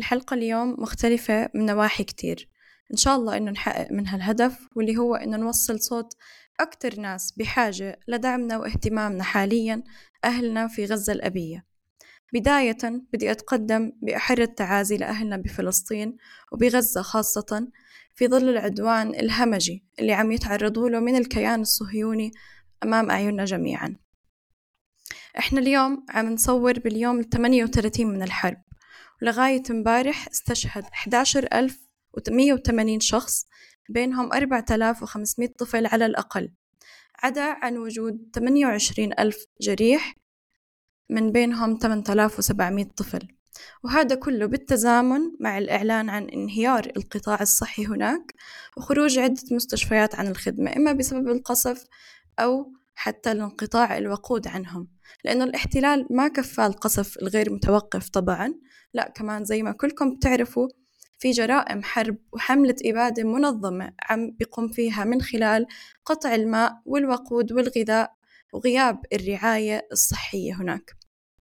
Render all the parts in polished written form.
الحلقة اليوم مختلفة من نواحي كتير. إن شاء الله إنه نحقق منها الهدف، واللي هو إنه نوصل صوت أكتر ناس بحاجة لدعمنا واهتمامنا حالياً، أهلنا في غزة الأبية. بداية بدي أتقدم بأحر التعازي لأهلنا بفلسطين وبغزة خاصة، في ظل العدوان الهمجي اللي عم يتعرضوا له من الكيان الصهيوني أمام أعيننا جميعاً. إحنا اليوم عم نصور باليوم 38 من الحرب، ولغاية مبارح استشهد 11,180 شخص، بينهم 4,500 طفل على الأقل، عدا عن وجود 28,000 جريح، من بينهم 8,700 طفل. وهذا كله بالتزامن مع الإعلان عن انهيار القطاع الصحي هناك، وخروج عدة مستشفيات عن الخدمة، إما بسبب القصف أو حتى الانقطاع الوقود عنهم، لأنه الاحتلال ما كفى القصف الغير متوقف طبعا، لا كمان زي ما كلكم بتعرفوا في جرائم حرب وحملة إبادة منظمة عم بيقوم فيها من خلال قطع الماء والوقود والغذاء وغياب الرعاية الصحية هناك.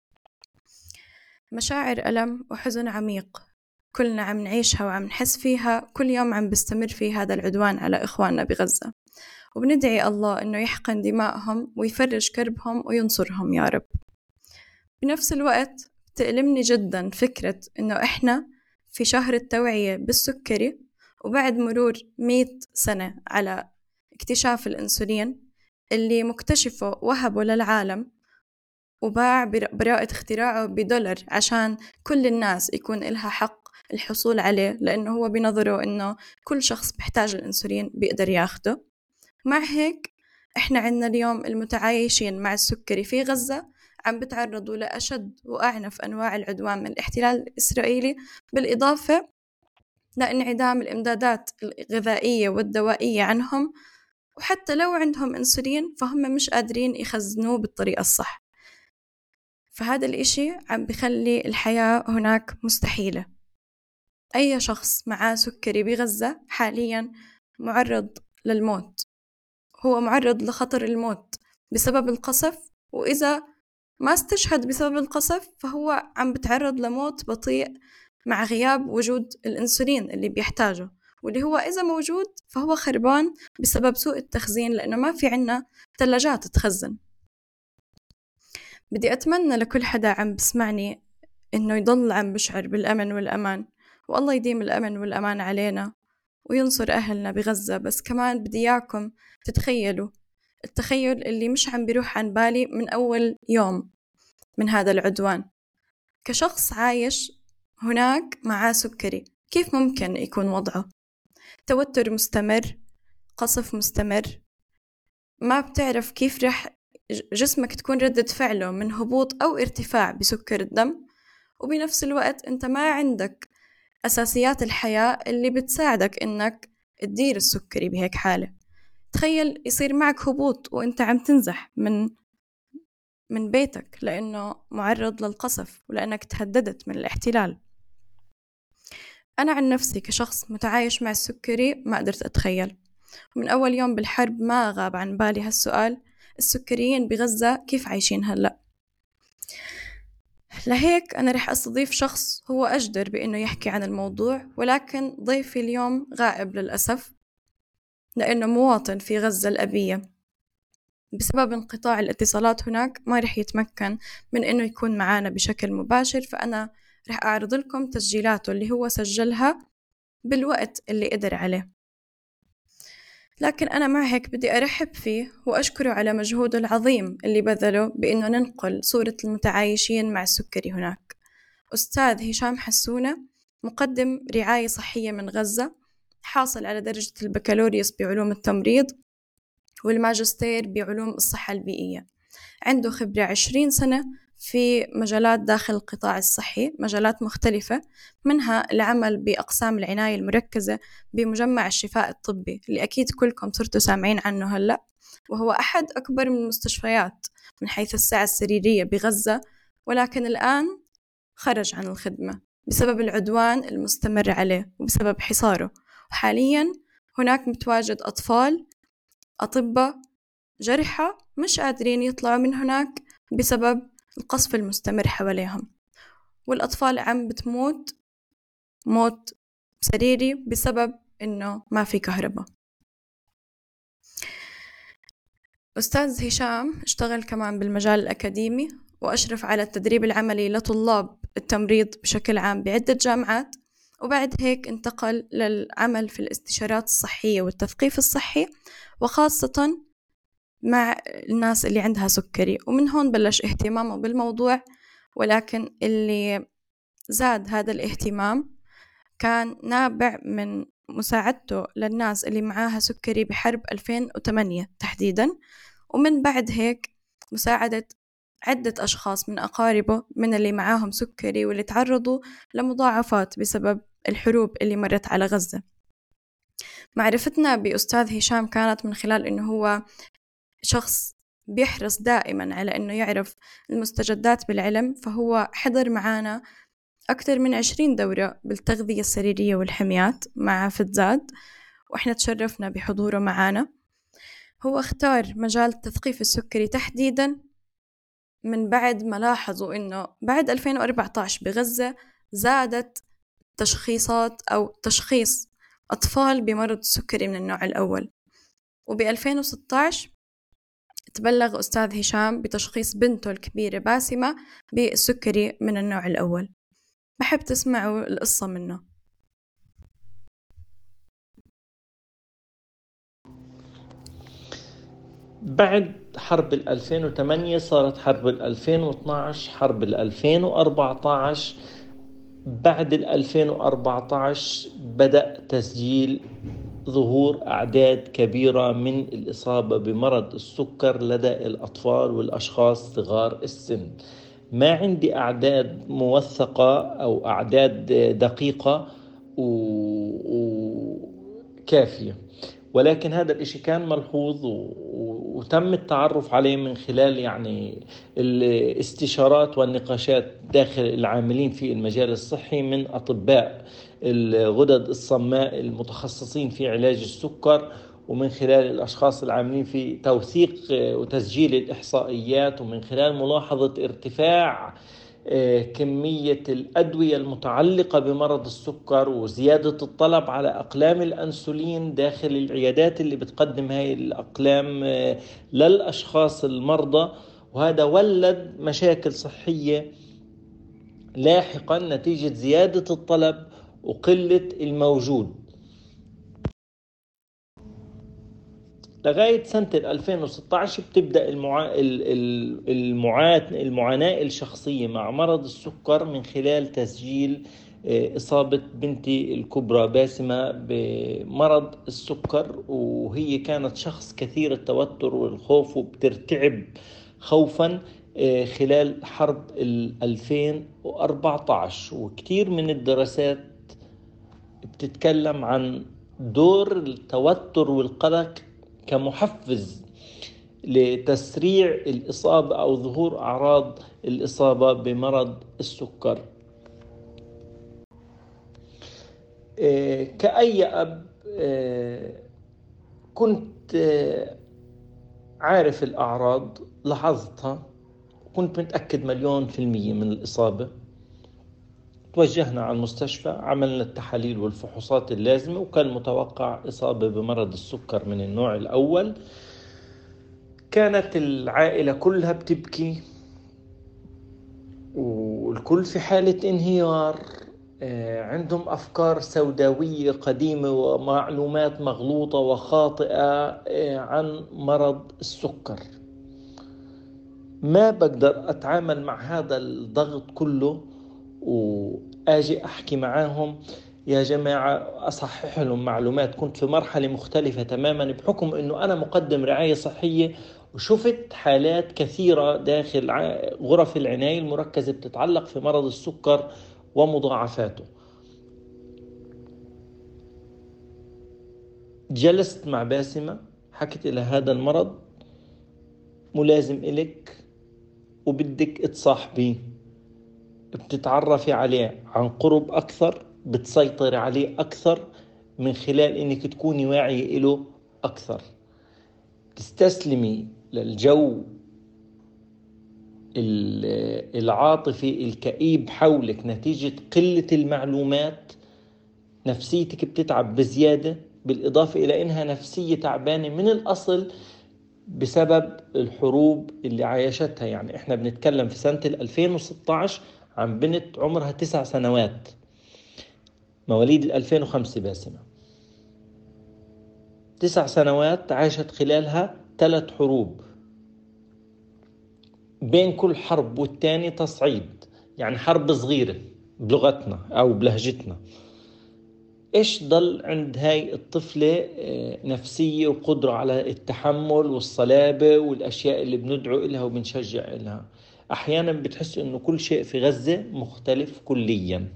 مشاعر ألم وحزن عميق كلنا عم نعيشها وعم نحس فيها كل يوم، عم بيستمر في هذا العدوان على إخواننا بغزة، وبندعي الله إنه يحقن دمائهم ويفرج كربهم وينصرهم يا رب. بنفس الوقت تألمني جدا فكرة إنه إحنا في شهر التوعية بالسكري، وبعد مرور 100 سنة على اكتشاف الأنسولين اللي مكتشفه وهبه للعالم وباع براءة اختراعه $1 عشان كل الناس يكون إلها حق الحصول عليه، لأنه هو بنظره إنه كل شخص بيحتاج الأنسولين بيقدر ياخده. مع هيك إحنا عنا اليوم المتعايشين مع السكري في غزة عم بتعرضوا لأشد وأعنف أنواع العدوان من الاحتلال الإسرائيلي، بالإضافة لانعدام الإمدادات الغذائية والدوائية عنهم، وحتى لو عندهم أنسولين فهم مش قادرين يخزنوه بالطريقة الصح. فهذا الإشي عم بخلي الحياة هناك مستحيلة. أي شخص معاه سكري بغزة حاليا معرض للموت، هو معرض لخطر الموت بسبب القصف، وإذا ما استشهد بسبب القصف فهو عم بتعرض لموت بطيء مع غياب وجود الأنسولين اللي بيحتاجه، واللي هو إذا موجود فهو خربان بسبب سوء التخزين، لأنه ما في عنا ثلاجات تخزن. بدي أتمنى لكل حدا عم بسمعني إنه يضل عم بشعر بالأمن والأمان، والله يديم الأمن والأمان علينا وينصر أهلنا بغزة. بس كمان بدي إياكم تتخيلوا التخيل اللي مش عم بيروح عن بالي من أول يوم من هذا العدوان، كشخص عايش هناك مع سكري، كيف ممكن يكون وضعه؟ توتر مستمر، قصف مستمر، ما بتعرف كيف رح جسمك تكون ردة فعله من هبوط أو ارتفاع بسكر الدم، وبنفس الوقت أنت ما عندك أساسيات الحياة اللي بتساعدك إنك تدير السكري بهيك حالة. تخيل يصير معك هبوط وإنت عم تنزح من بيتك لأنه معرض للقصف ولأنك تهددت من الاحتلال. أنا عن نفسي كشخص متعايش مع السكري ما قدرت أتخيل، ومن أول يوم بالحرب ما غاب عن بالي هالسؤال: السكريين بغزة كيف عايشين هلأ؟ لهيك أنا رح أستضيف شخص هو أجدر بأنه يحكي عن الموضوع، ولكن ضيفي اليوم غائب للأسف، لأنه مواطن في غزة الأبية. بسبب انقطاع الاتصالات هناك ما رح يتمكن من أنه يكون معنا بشكل مباشر، فأنا رح أعرض لكم تسجيلاته اللي هو سجلها بالوقت اللي قدر عليه. لكن أنا مع هيك بدي أرحب فيه وأشكره على مجهوده العظيم اللي بذله بأنه ننقل صورة المتعايشين مع السكري هناك. أستاذ هشام حسونة، مقدم رعاية صحية من غزة، حاصل على درجة البكالوريوس بعلوم التمريض والماجستير بعلوم الصحة البيئية، عنده خبرة 20 سنة في مجالات داخل القطاع الصحي، مجالات مختلفة، منها العمل بأقسام العناية المركزة بمجمع الشفاء الطبي اللي أكيد كلكم صرتوا سامعين عنه هلأ، وهو أحد أكبر من المستشفيات من حيث السعة السريرية بغزة، ولكن الآن خرج عن الخدمة بسبب العدوان المستمر عليه وبسبب حصاره. وحاليا هناك متواجد أطفال، أطباء، جرحى مش قادرين يطلعوا من هناك بسبب القصف المستمر حواليهم، والأطفال عم بتموت موت سريري بسبب إنه ما في كهرباء. أستاذ هشام اشتغل كمان بالمجال الأكاديمي وأشرف على التدريب العملي لطلاب التمريض بشكل عام بعدة جامعات، وبعد هيك انتقل للعمل في الاستشارات الصحية والتثقيف الصحي، وخاصة مع الناس اللي عندها سكري، ومن هون بلش اهتمامه بالموضوع. ولكن اللي زاد هذا الاهتمام كان نابع من مساعدته للناس اللي معاها سكري بحرب 2008 تحديداً، ومن بعد هيك مساعدة عدة أشخاص من أقاربه من اللي معاهم سكري واللي تعرضوا لمضاعفات بسبب الحروب اللي مرت على غزة. معرفتنا بأستاذ هشام كانت من خلال إنه هو شخص بيحرص دائما على إنه يعرف المستجدات بالعلم، فهو حضر معانا أكثر من 20 دورة بالتغذية السريرية والحميات مع فتزاد، وإحنا تشرفنا بحضوره معانا. هو اختار مجال التثقيف السكري تحديدا من بعد ما لاحظوا إنه بعد 2014 بغزة زادت تشخيصات أو تشخيص أطفال بمرض السكري من النوع الأول، وب2016 تبلغ أستاذ هشام بتشخيص بنته الكبيرة باسمة بالسكري من النوع الأول. بحب تسمعوا القصة منه. بعد حرب 2008 صارت حرب 2012، حرب 2014. بعد 2014 بدأ تسجيل ظهور أعداد كبيرة من الإصابة بمرض السكر لدى الأطفال والأشخاص صغار السن. ما عندي أعداد موثقة أو أعداد دقيقة وكافية، ولكن هذا الاشي كان ملحوظ وتم التعرف عليه من خلال يعني الاستشارات والنقاشات داخل العاملين في المجال الصحي من أطباء الغدد الصماء المتخصصين في علاج السكر، ومن خلال الأشخاص العاملين في توثيق وتسجيل الإحصائيات، ومن خلال ملاحظة ارتفاع كمية الأدوية المتعلقة بمرض السكر وزيادة الطلب على أقلام الأنسولين داخل العيادات اللي بتقدم هاي الأقلام للأشخاص المرضى. وهذا ولد مشاكل صحية لاحقا نتيجة زيادة الطلب وقلة الموجود. لغاية سنة 2016 بتبدأ المعاناة الشخصية مع مرض السكر من خلال تسجيل إصابة بنتي الكبرى باسمة بمرض السكر، وهي كانت شخص كثير التوتر والخوف وبترتعب خوفا خلال حرب 2014. وكثير من الدراسات بتتكلم عن دور التوتر والقلق كمحفز لتسريع الإصابة أو ظهور أعراض الإصابة بمرض السكر. كأي أب كنت عارف الأعراض، لاحظتها، كنت متأكد 100% من الإصابة. توجهنا على المستشفى، عملنا التحاليل والفحوصات اللازمة، وكان متوقع إصابة بمرض السكر من النوع الأول. كانت العائلة كلها بتبكي والكل في حالة انهيار، عندهم أفكار سوداوية قديمة ومعلومات مغلوطة وخاطئة عن مرض السكر. ما بقدر أتعامل مع هذا الضغط كله وآجي أحكي معاهم يا جماعة، أصحح لهم معلومات. كنت في مرحلة مختلفة تماما بحكم أنه أنا مقدم رعاية صحية، وشفت حالات كثيرة داخل غرف العناية المركزة بتتعلق في مرض السكر ومضاعفاته. جلست مع باسمة، حكيت إلى هذا المرض ملازم إلك وبدك تصاحبيه، بتتعرفي عليه عن قرب أكثر، بتسيطري عليه أكثر من خلال إنك تكوني واعية له أكثر، تستسلمي للجو العاطفي الكئيب حولك نتيجة قلة المعلومات نفسيتك بتتعب بزيادة، بالإضافة إلى إنها نفسية تعبانة من الأصل بسبب الحروب اللي عايشتها. يعني إحنا بنتكلم في سنة 2016 عن بنت عمرها 9 سنوات، مواليد 2005 باسمة، 9 سنوات عاشت خلالها 3 حروب، بين كل حرب والتاني تصعيد، يعني حرب صغيرة بلغتنا أو بلهجتنا. إيش ضل عند هاي الطفلة نفسية وقدرة على التحمل والصلابة والأشياء اللي بندعو إلها وبنشجع إلها؟ أحيانا بتحس إنه كل شيء في غزة مختلف كليا.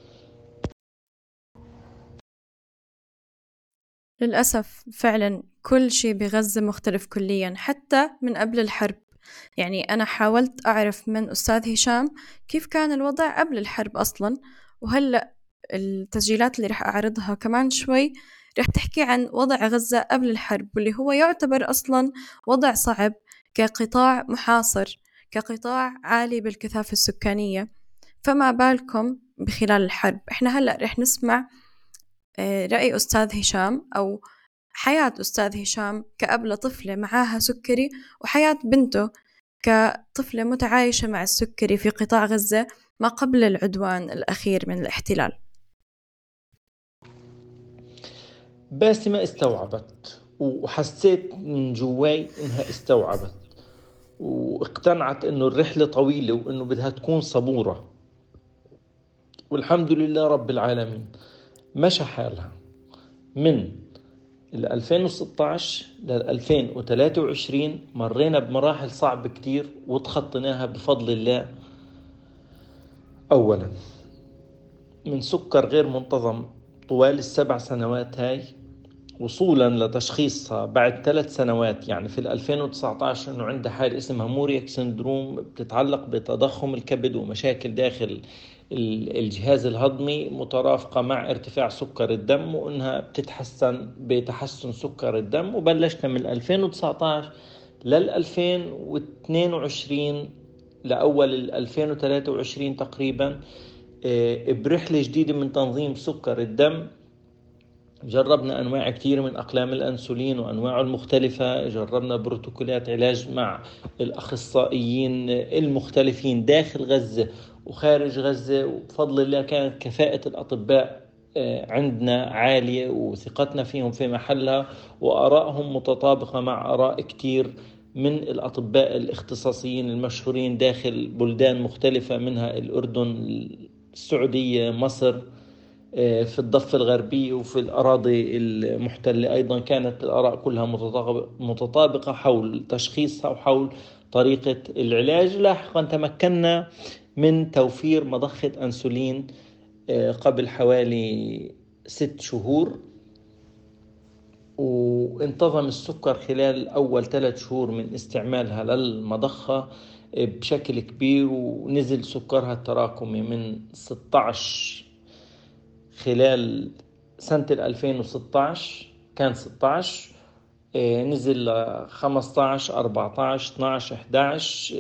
للأسف فعلا كل شيء بغزة مختلف كليا حتى من قبل الحرب. يعني أنا حاولت أعرف من أستاذ هشام كيف كان الوضع قبل الحرب أصلا، وهلأ التسجيلات اللي رح أعرضها كمان شوي رح تحكي عن وضع غزة قبل الحرب، واللي هو يعتبر أصلا وضع صعب كقطاع محاصر، كقطاع عالي بالكثافة السكانية، فما بالكم بخلال الحرب. إحنا هلأ رح نسمع رأي أستاذ هشام أو حياة أستاذ هشام كأب لطفلة معاها سكري، وحياة بنته كطفلة متعايشة مع السكري في قطاع غزة ما قبل العدوان الأخير من الاحتلال. باسمة استوعبت، وحسيت من جواي إنها استوعبت واقتنعت إنه الرحلة طويلة وإنه بدها تكون صبورة، والحمد لله رب العالمين مشى حالها. من 2016 لل 2023 مرينا بمراحل صعبة كتير وتخطيناها بفضل الله. أولا من سكر غير منتظم طوال ال7 سنوات هاي، وصولا لتشخيصها بعد 3 سنوات، يعني في 2019 انه عندها حالة اسمها موريك سندروم بتتعلق بتضخم الكبد ومشاكل داخل الجهاز الهضمي مترافقة مع ارتفاع سكر الدم، وانها بتتحسن بتحسن سكر الدم. وبلشنا من 2019 لل 2022 لأول 2023 تقريبا برحلة جديدة من تنظيم سكر الدم. جربنا أنواع كتير من أقلام الأنسولين وأنواعه المختلفة، جربنا بروتوكولات علاج مع الأخصائيين المختلفين داخل غزة وخارج غزة، وبفضل الله كانت كفاءة الأطباء عندنا عالية وثقتنا فيهم في محلها، وآرائهم متطابقة مع آراء كتير من الأطباء الاختصاصيين المشهورين داخل بلدان مختلفة، منها الأردن، السعودية، مصر، في الضفة الغربية وفي الأراضي المحتلة أيضا. كانت الآراء كلها متطابقة حول تشخيصها وحول طريقة العلاج. لاحقا تمكنا من توفير مضخة أنسولين قبل حوالي 6 شهور، وانتظم السكر خلال أول 3 شهور من استعمالها للمضخة بشكل كبير، ونزل سكرها التراكمي من 16 خلال سنة 2016 كان 16، نزل 15 14 12 11،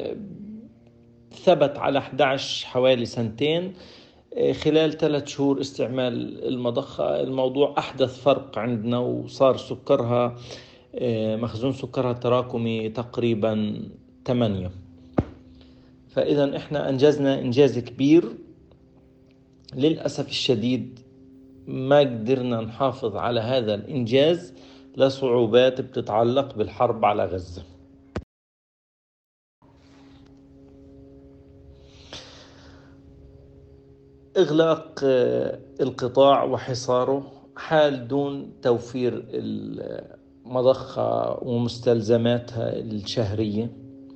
ثبت على 11 حوالي سنتين. خلال 3 شهور استعمال المضخة الموضوع أحدث فرق عندنا، وصار سكرها مخزون سكرها التراكمي تقريبا 8. فإذا إحنا أنجزنا إنجاز كبير. للأسف الشديد ما قدرنا نحافظ على هذا الإنجاز لصعوبات بتتعلق بالحرب على غزة. إغلاق القطاع وحصاره حال دون توفير المضخة ومستلزماتها الشهرية.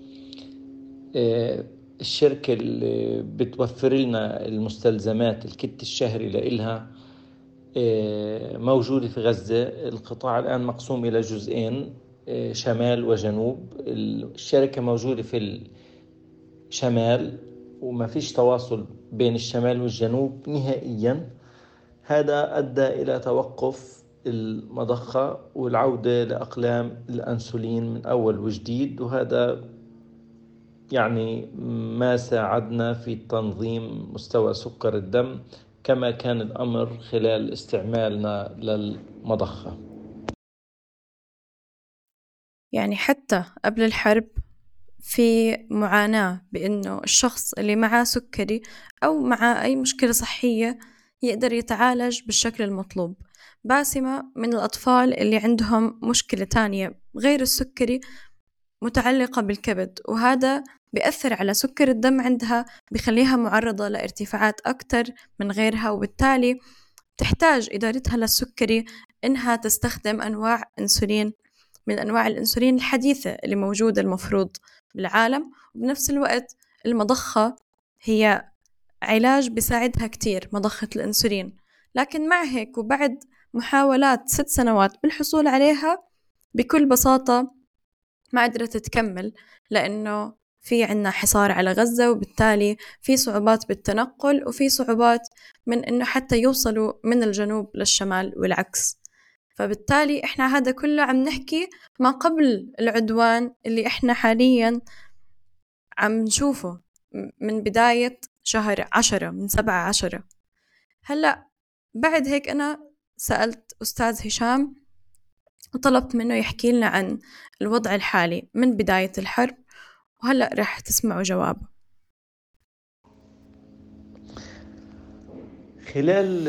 الشركة اللي بتوفر لنا المستلزمات الكت الشهري لإلها موجودة في غزة. القطاع الآن مقسوم إلى جزئين، شمال وجنوب. الشركة موجودة في الشمال وما فيش تواصل بين الشمال والجنوب نهائيا. هذا أدى إلى توقف المضخة والعودة لأقلام الأنسولين من أول وجديد، وهذا يعني ما ساعدنا في تنظيم مستوى سكر الدم كما كان الأمر خلال استعمالنا للمضخة. يعني حتى قبل الحرب في معاناة بأنه الشخص اللي معاه سكري أو معاه أي مشكلة صحية يقدر يتعالج بالشكل المطلوب. باسمة من الأطفال اللي عندهم مشكلة تانية غير السكري متعلقة بالكبد، وهذا بيأثر على سكر الدم عندها، بيخليها معرضة لارتفاعات أكتر من غيرها، وبالتالي تحتاج إدارتها للسكري إنها تستخدم أنواع أنسولين من أنواع الأنسولين الحديثة اللي موجودة المفروض بالعالم. وبنفس الوقت المضخة هي علاج بيساعدها كتير، مضخة الأنسولين، لكن مع هيك وبعد محاولات 6 سنوات بالحصول عليها بكل بساطة ما قدرت تكمل، لأنه في عنا حصار على غزة، وبالتالي في صعوبات بالتنقل وفي صعوبات من إنه حتى يوصلوا من الجنوب للشمال والعكس. فبالتالي إحنا هذا كله عم نحكي ما قبل العدوان اللي إحنا حاليا عم نشوفه من بداية شهر 10، من 7/10. هلأ بعد هيك أنا سألت أستاذ هشام وطلبت منه يحكي لنا عن الوضع الحالي من بداية الحرب، وهلأ رح تسمعوا جوابه. خلال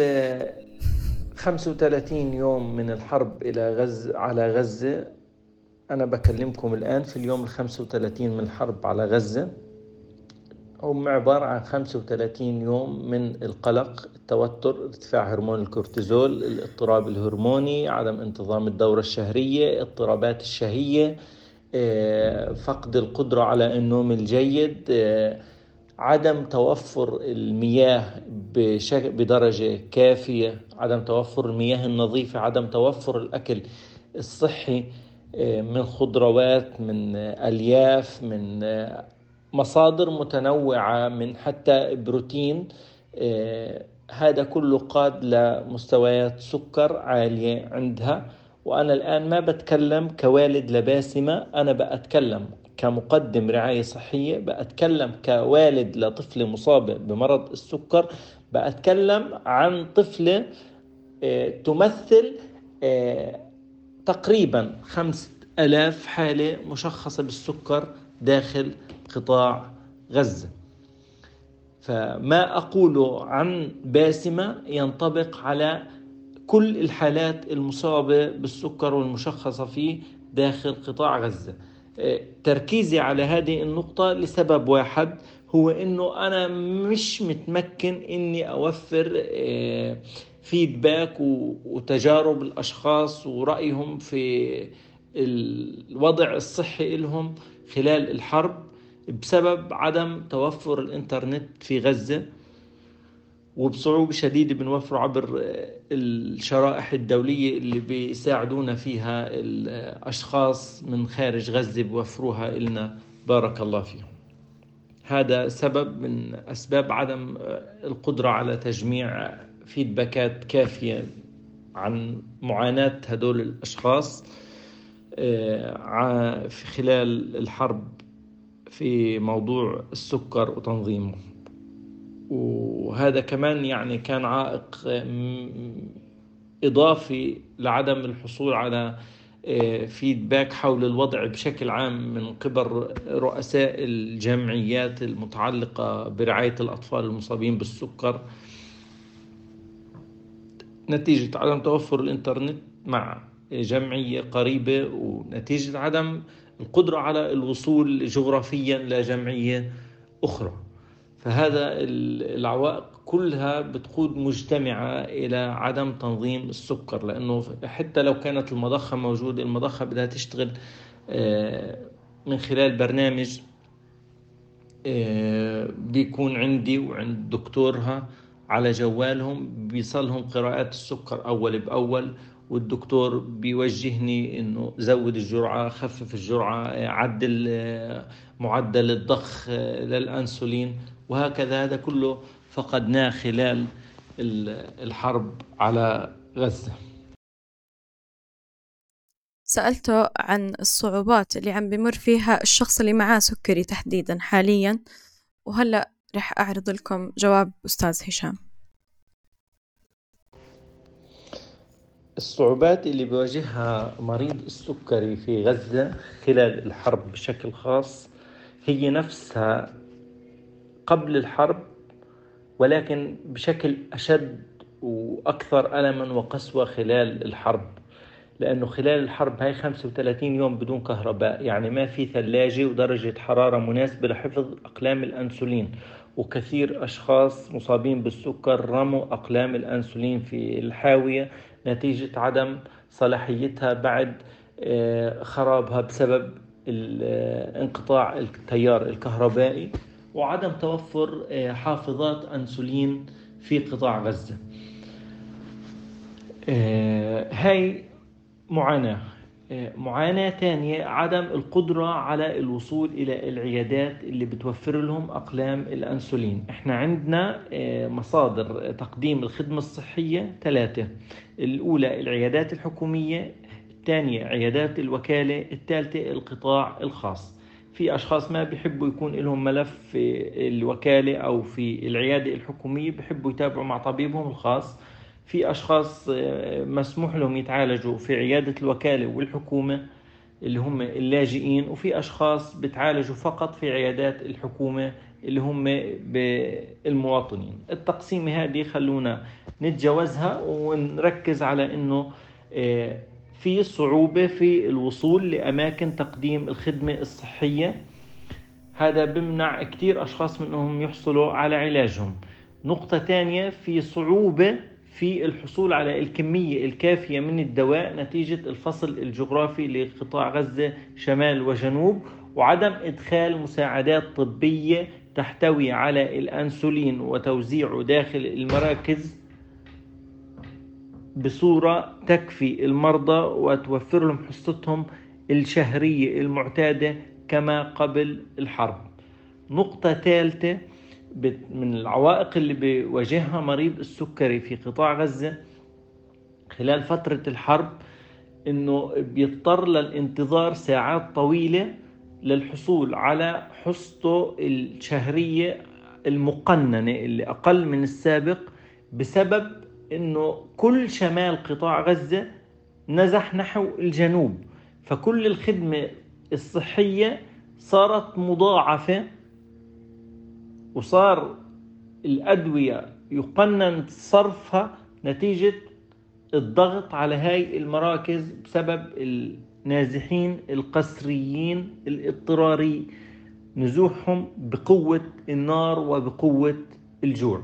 35 يوم من الحرب على غزة، أنا بكلمكم الآن في اليوم 35 من الحرب على غزة، هم عبارة عن 35 يوم من القلق، التوتر، ارتفاع هرمون الكورتيزول، الاضطراب الهرموني، عدم انتظام الدورة الشهرية، اضطرابات الشهية، فقد القدرة على النوم الجيد، عدم توفر المياه بدرجة كافية، عدم توفر المياه النظيفة، عدم توفر الأكل الصحي من خضروات، من ألياف، من مصادر متنوعة، من حتى بروتين. هذا كله قاد لمستويات سكر عالية عندها. وأنا الآن ما بتكلم كوالد لباسمة، أنا بأتكلم كمقدم رعاية صحية، بأتكلم كوالد لطفلة مصابة بمرض السكر، بأتكلم عن طفلة تمثل تقريبا 5000 حالة مشخصة بالسكر داخل قطاع غزة. فما أقوله عن باسمة ينطبق على كل الحالات المصابة بالسكر والمشخصة فيه داخل قطاع غزة. تركيزي على هذه النقطة لسبب واحد، هو إنه أنا مش متمكن إني أوفر فيدباك وتجارب الأشخاص ورأيهم في الوضع الصحي لهم خلال الحرب بسبب عدم توفر الإنترنت في غزة، وبصعوبة شديدة بنوفره عبر الشرائح الدولية اللي بيساعدونا فيها الأشخاص من خارج غزة بوفروها إلنا، بارك الله فيهم. هذا سبب من أسباب عدم القدرة على تجميع فيدباكات كافية عن معاناة هدول الأشخاص في خلال الحرب في موضوع السكر وتنظيمه. وهذا كمان يعني كان عائق إضافي لعدم الحصول على فيدباك حول الوضع بشكل عام من قبل رؤساء الجمعيات المتعلقة برعاية الأطفال المصابين بالسكر، نتيجة عدم توفر الإنترنت مع جمعية قريبة، ونتيجة عدم القدرة على الوصول جغرافيا لجمعية أخرى. فهذا العوائق كلها بتقود مجتمعة إلى عدم تنظيم السكر، لأنه حتى لو كانت المضخة موجودة، المضخة بدها تشتغل من خلال برنامج بيكون عندي وعند دكتورها على جوالهم، بيصلهم قراءات السكر أول بأول، والدكتور بيوجهني إنه زود الجرعة، خفف الجرعة، عدل معدل الضخ للأنسولين، وهكذا. هذا كله فقدناه خلال الحرب على غزة. سألته عن الصعوبات اللي عم بمر فيها الشخص اللي معاه سكري تحديدا حاليا، وهلأ رح أعرض لكم جواب أستاذ هشام. الصعوبات اللي بيواجهها مريض السكري في غزة خلال الحرب بشكل خاص هي نفسها قبل الحرب، ولكن بشكل أشد وأكثر ألماً وقسوة خلال الحرب. لأنه خلال الحرب هاي 35 يوم بدون كهرباء، يعني ما في ثلاجة ودرجة حرارة مناسبة لحفظ أقلام الأنسولين، وكثير أشخاص مصابين بالسكر رموا أقلام الأنسولين في الحاوية نتيجة عدم صلاحيتها بعد خرابها بسبب انقطاع التيار الكهربائي وعدم توفر حافظات أنسولين في قطاع غزة. هاي معاناة تانية عدم القدرة على الوصول إلى العيادات اللي بتوفر لهم أقلام الأنسولين. احنا عندنا مصادر تقديم الخدمة الصحية 3: الأولى العيادات الحكومية، الثانية عيادات الوكالة، الثالثة القطاع الخاص. في أشخاص ما بيحبوا يكون لهم ملف في الوكالة أو في العيادة الحكومية، بيحبوا يتابعوا مع طبيبهم الخاص. في أشخاص مسموح لهم يتعالجوا في عيادة الوكالة والحكومة اللي هم اللاجئين، وفي أشخاص بتعالجوا فقط في عيادات الحكومة اللي هم بالمواطنين. التقسيمة هذه خلونا نتجاوزها ونركز على أنه في صعوبة في الوصول لأماكن تقديم الخدمة الصحية. هذا بمنع كتير أشخاص منهم يحصلوا على علاجهم. نقطة تانية، في صعوبة في الحصول على الكمية الكافية من الدواء نتيجة الفصل الجغرافي لقطاع غزة شمال وجنوب، وعدم إدخال مساعدات طبية تحتوي على الأنسولين وتوزيعه داخل المراكز بصورة تكفي المرضى وتوفر لهم حصتهم الشهرية المعتادة كما قبل الحرب. نقطة ثالثة من العوائق اللي بيواجهها مريض السكري في قطاع غزة خلال فترة الحرب إنه بيضطر للانتظار ساعات طويلة للحصول على حصته الشهرية المقننة اللي أقل من السابق، بسبب إنه كل شمال قطاع غزة نزح نحو الجنوب، فكل الخدمة الصحية صارت مضاعفة، وصار الأدوية يقنن صرفها نتيجة الضغط على هاي المراكز بسبب النازحين القسريين الاضطراري، نزوحهم بقوة النار وبقوة الجوع.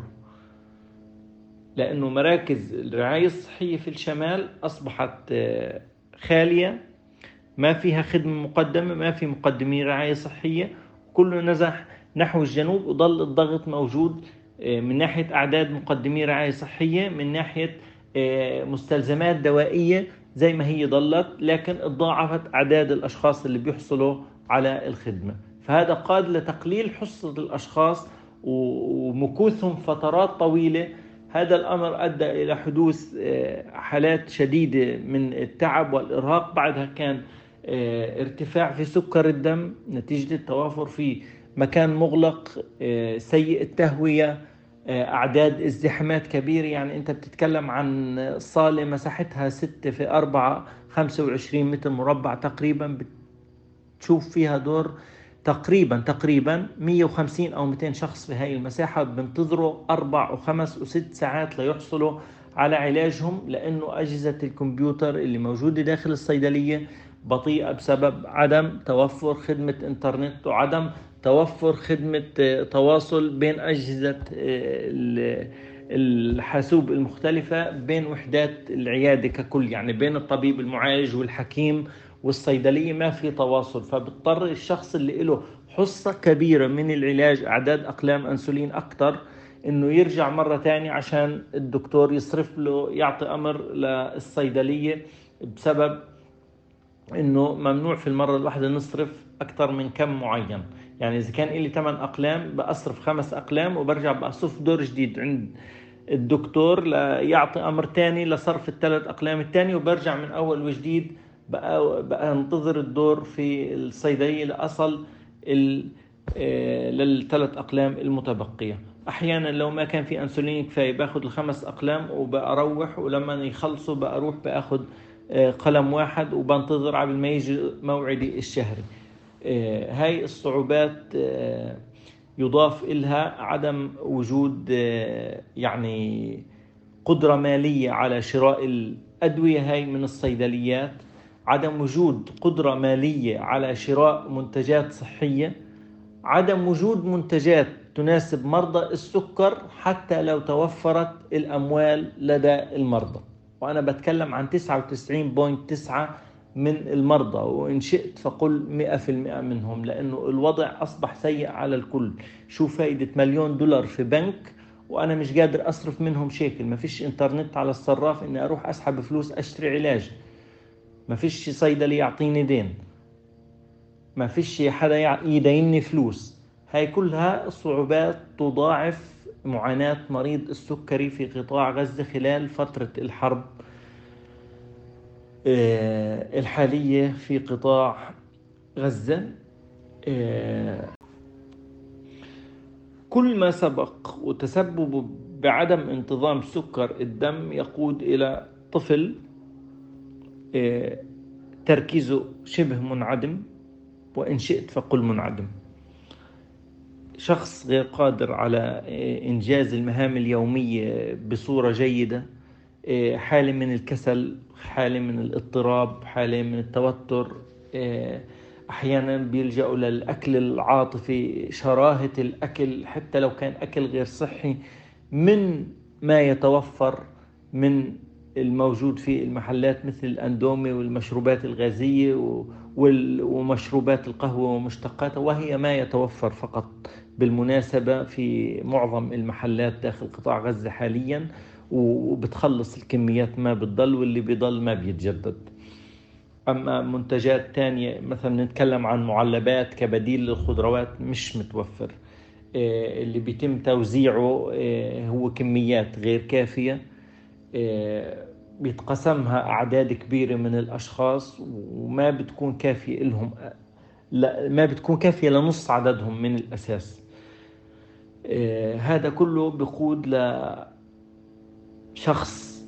لأنه مراكز الرعاية الصحية في الشمال أصبحت خالية، ما فيها خدمة مقدمة، ما في مقدمي رعاية صحية، كله نزح نحو الجنوب، وظل الضغط موجود من ناحية أعداد مقدمي رعاية صحية، من ناحية مستلزمات دوائية زي ما هي ظلت، لكن تضاعفت أعداد الأشخاص اللي بيحصلوا على الخدمة. فهذا قاد لتقليل حصة الأشخاص ومكوثهم فترات طويلة. هذا الأمر أدى إلى حدوث حالات شديدة من التعب والإرهاق. بعدها كان ارتفاع في سكر الدم نتيجة التوافر في مكان مغلق سيء التهوية، أعداد ازدحامات كبيرة. يعني أنت بتتكلم عن صالة مساحتها 6 في 4 25 متر مربع تقريبا، بتشوف فيها دور تقريبا 150 أو 200 شخص في هاي المساحة، بنتظروا 4 و5 و6 ساعات ليحصلوا على علاجهم، لأنه أجهزة الكمبيوتر اللي موجودة داخل الصيدلية بطيئة بسبب عدم توفر خدمة إنترنت وعدم توفر خدمة تواصل بين أجهزة الحاسوب المختلفة بين وحدات العيادة ككل، يعني بين الطبيب المعالج والحكيم والصيدلية ما في تواصل، فبضطر الشخص اللي له حصة كبيرة من العلاج، أعداد أقلام أنسولين أكتر، إنه يرجع مرة تانية عشان الدكتور يصرف له، يعطي أمر للصيدلية بسبب إنه ممنوع في المرة الواحدة نصرف أكتر من كم معين. يعني إذا كان إلي 8 أقلام بأصرف 5 أقلام وبرجع بأصرف دور جديد عند الدكتور ليعطي أمر تاني لصرف ال3 أقلام التاني، وبرجع من أول وجديد بقى انتظر الدور في الصيدلية لأصل لل3 أقلام المتبقية. أحيانا لو ما كان في أنسولين كفاية باخد ال5 أقلام وبأروح، ولما يخلصوا بأروح بأخد قلم واحد وبنتظر على ما يجي موعدي الشهري. هاي الصعوبات يضاف إلها عدم وجود يعني قدرة مالية على شراء الأدوية هاي من الصيدليات، عدم وجود قدرة مالية على شراء منتجات صحية، عدم وجود منتجات تناسب مرضى السكر حتى لو توفرت الأموال لدى المرضى. وأنا بتكلم عن 99.9 من المرضى، وإن شئت فقل 100% منهم، لأنه الوضع أصبح سيء على الكل. شو فايدة $1,000,000 في بنك وأنا مش قادر أصرف منهم شيكل؟ ما فيش إنترنت على الصراف إني أروح أسحب فلوس أشتري علاج، ما فيش صيدلي يعطيني دين، ما فيش حدا يديني فلوس. هاي كلها صعوبات تضاعف معاناة مريض السكري في قطاع غزة خلال فترة الحرب الحالية في قطاع غزة. كل ما سبق وتسبب بعدم انتظام سكر الدم يقود إلى طفل تركيزه شبه منعدم، وإن شئت فقل منعدم، شخص غير قادر على إنجاز المهام اليومية بصورة جيدة، حالة من الكسل، حالة من الاضطراب، حالة من التوتر، أحيانا بيلجأوا للأكل العاطفي، شراهة الأكل حتى لو كان أكل غير صحي من ما يتوفر من الموجود في المحلات مثل الأندومي والمشروبات الغازية ومشروبات القهوة ومشتقاتها، وهي ما يتوفر فقط بالمناسبة في معظم المحلات داخل قطاع غزة حاليا، وبتخلص الكميات ما بتضل، واللي بيضل ما بيتجدد. أما منتجات تانية مثلا نتكلم عن معلبات كبديل للخضروات مش متوفر، اللي بيتم توزيعه هو كميات غير كافية، بيتقسمها أعداد كبيرة من الأشخاص وما بتكون كافية لهم، لا ما بتكون كافية لنص عددهم من الأساس. هذا كله بيقود لشخص